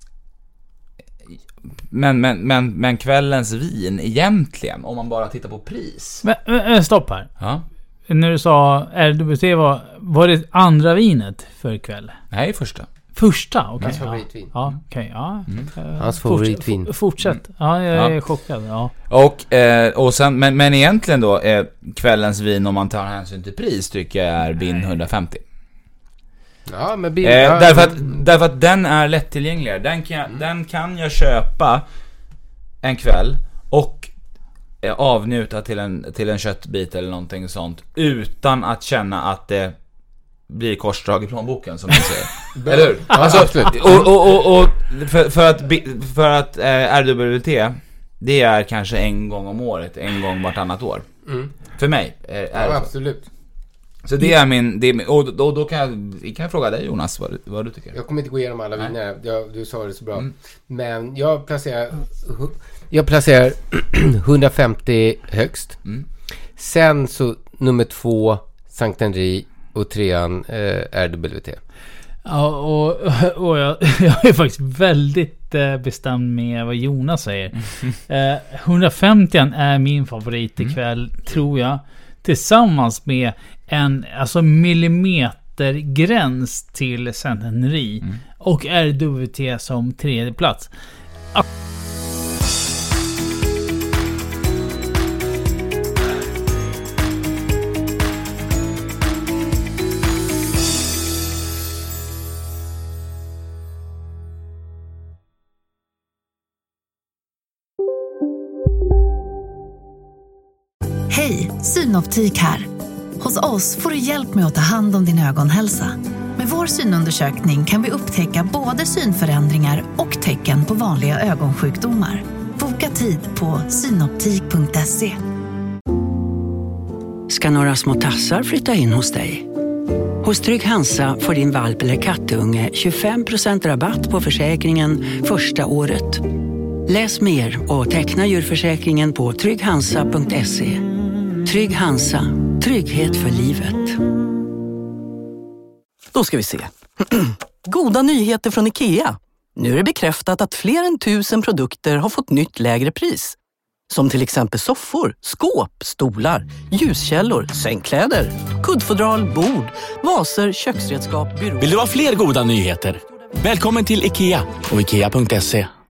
men, men, men, men kvällens vin egentligen, om man bara tittar på pris. Men, men stopp här. Ja. När du sa R W T var, var det andra vinet för ikväll? Nej, första. Första, okej. Okay. Hans favoritvin. Ja, okej. Okay, ja. Mm. Hans favoritvin. Forts- fortsätt. Ja, jag är ja. chockad. Ja. Och, eh, och sen, men, men egentligen då, eh, kvällens vin, om man tar hänsyn till pris, tycker jag är bin hundrafemtio. Ja, men bin... Eh, därför, att, därför att den är lättillgänglig. Den kan, mm. den kan jag köpa en kväll och eh, avnjuta till en, till en köttbit eller någonting sånt utan att känna att det blir korsdrag i plånboken, som man säger. Eller hur? Alltså, och, och, och, och för, för att, för att eh, R W T, det är kanske en gång om året, en gång vartannat år. Mm. För mig är, är ja, absolut. Så det är min, det är, och, och då kan jag, kan jag fråga dig, Jonas, vad, vad du tycker. Jag kommer inte gå igenom alla viner. Jag, du sa det så bra. Mm. Men jag placerar jag placerar hundrafemtio högst. Mm. Sen så nummer två Sankt Henry och trean eh, R W T. Ja, och, och jag, jag är faktiskt väldigt eh, bestämd med vad Jonas säger. Mm. Eh, hundrafemtio är min favorit ikväll, mm. tror jag. Tillsammans med en alltså millimetergräns till Sankt Henry mm. och R W T som tredje plats. Ah. Hej, Synoptik här. Hos oss får du hjälp med att ta hand om din ögonhälsa. Med vår synundersökning kan vi upptäcka både synförändringar och tecken på vanliga ögonsjukdomar. Boka tid på synoptik punkt se. Ska några små tassar flytta in hos dig? Hos Trygg Hansa får din valp eller kattunge tjugofem procent rabatt på försäkringen första året. Läs mer och teckna djurförsäkringen på trygg hansa punkt se. Trygg Hansa, trygghet för livet. Då ska vi se. Goda nyheter från IKEA. Nu är det bekräftat att fler än tusen produkter har fått nytt lägre pris. Som till exempel soffor, skåp, stolar, ljuskällor, sängkläder, kuddfodral, bord, vaser, köksredskap, byråer. Vill du ha fler goda nyheter? Välkommen till IKEA och ikea punkt se.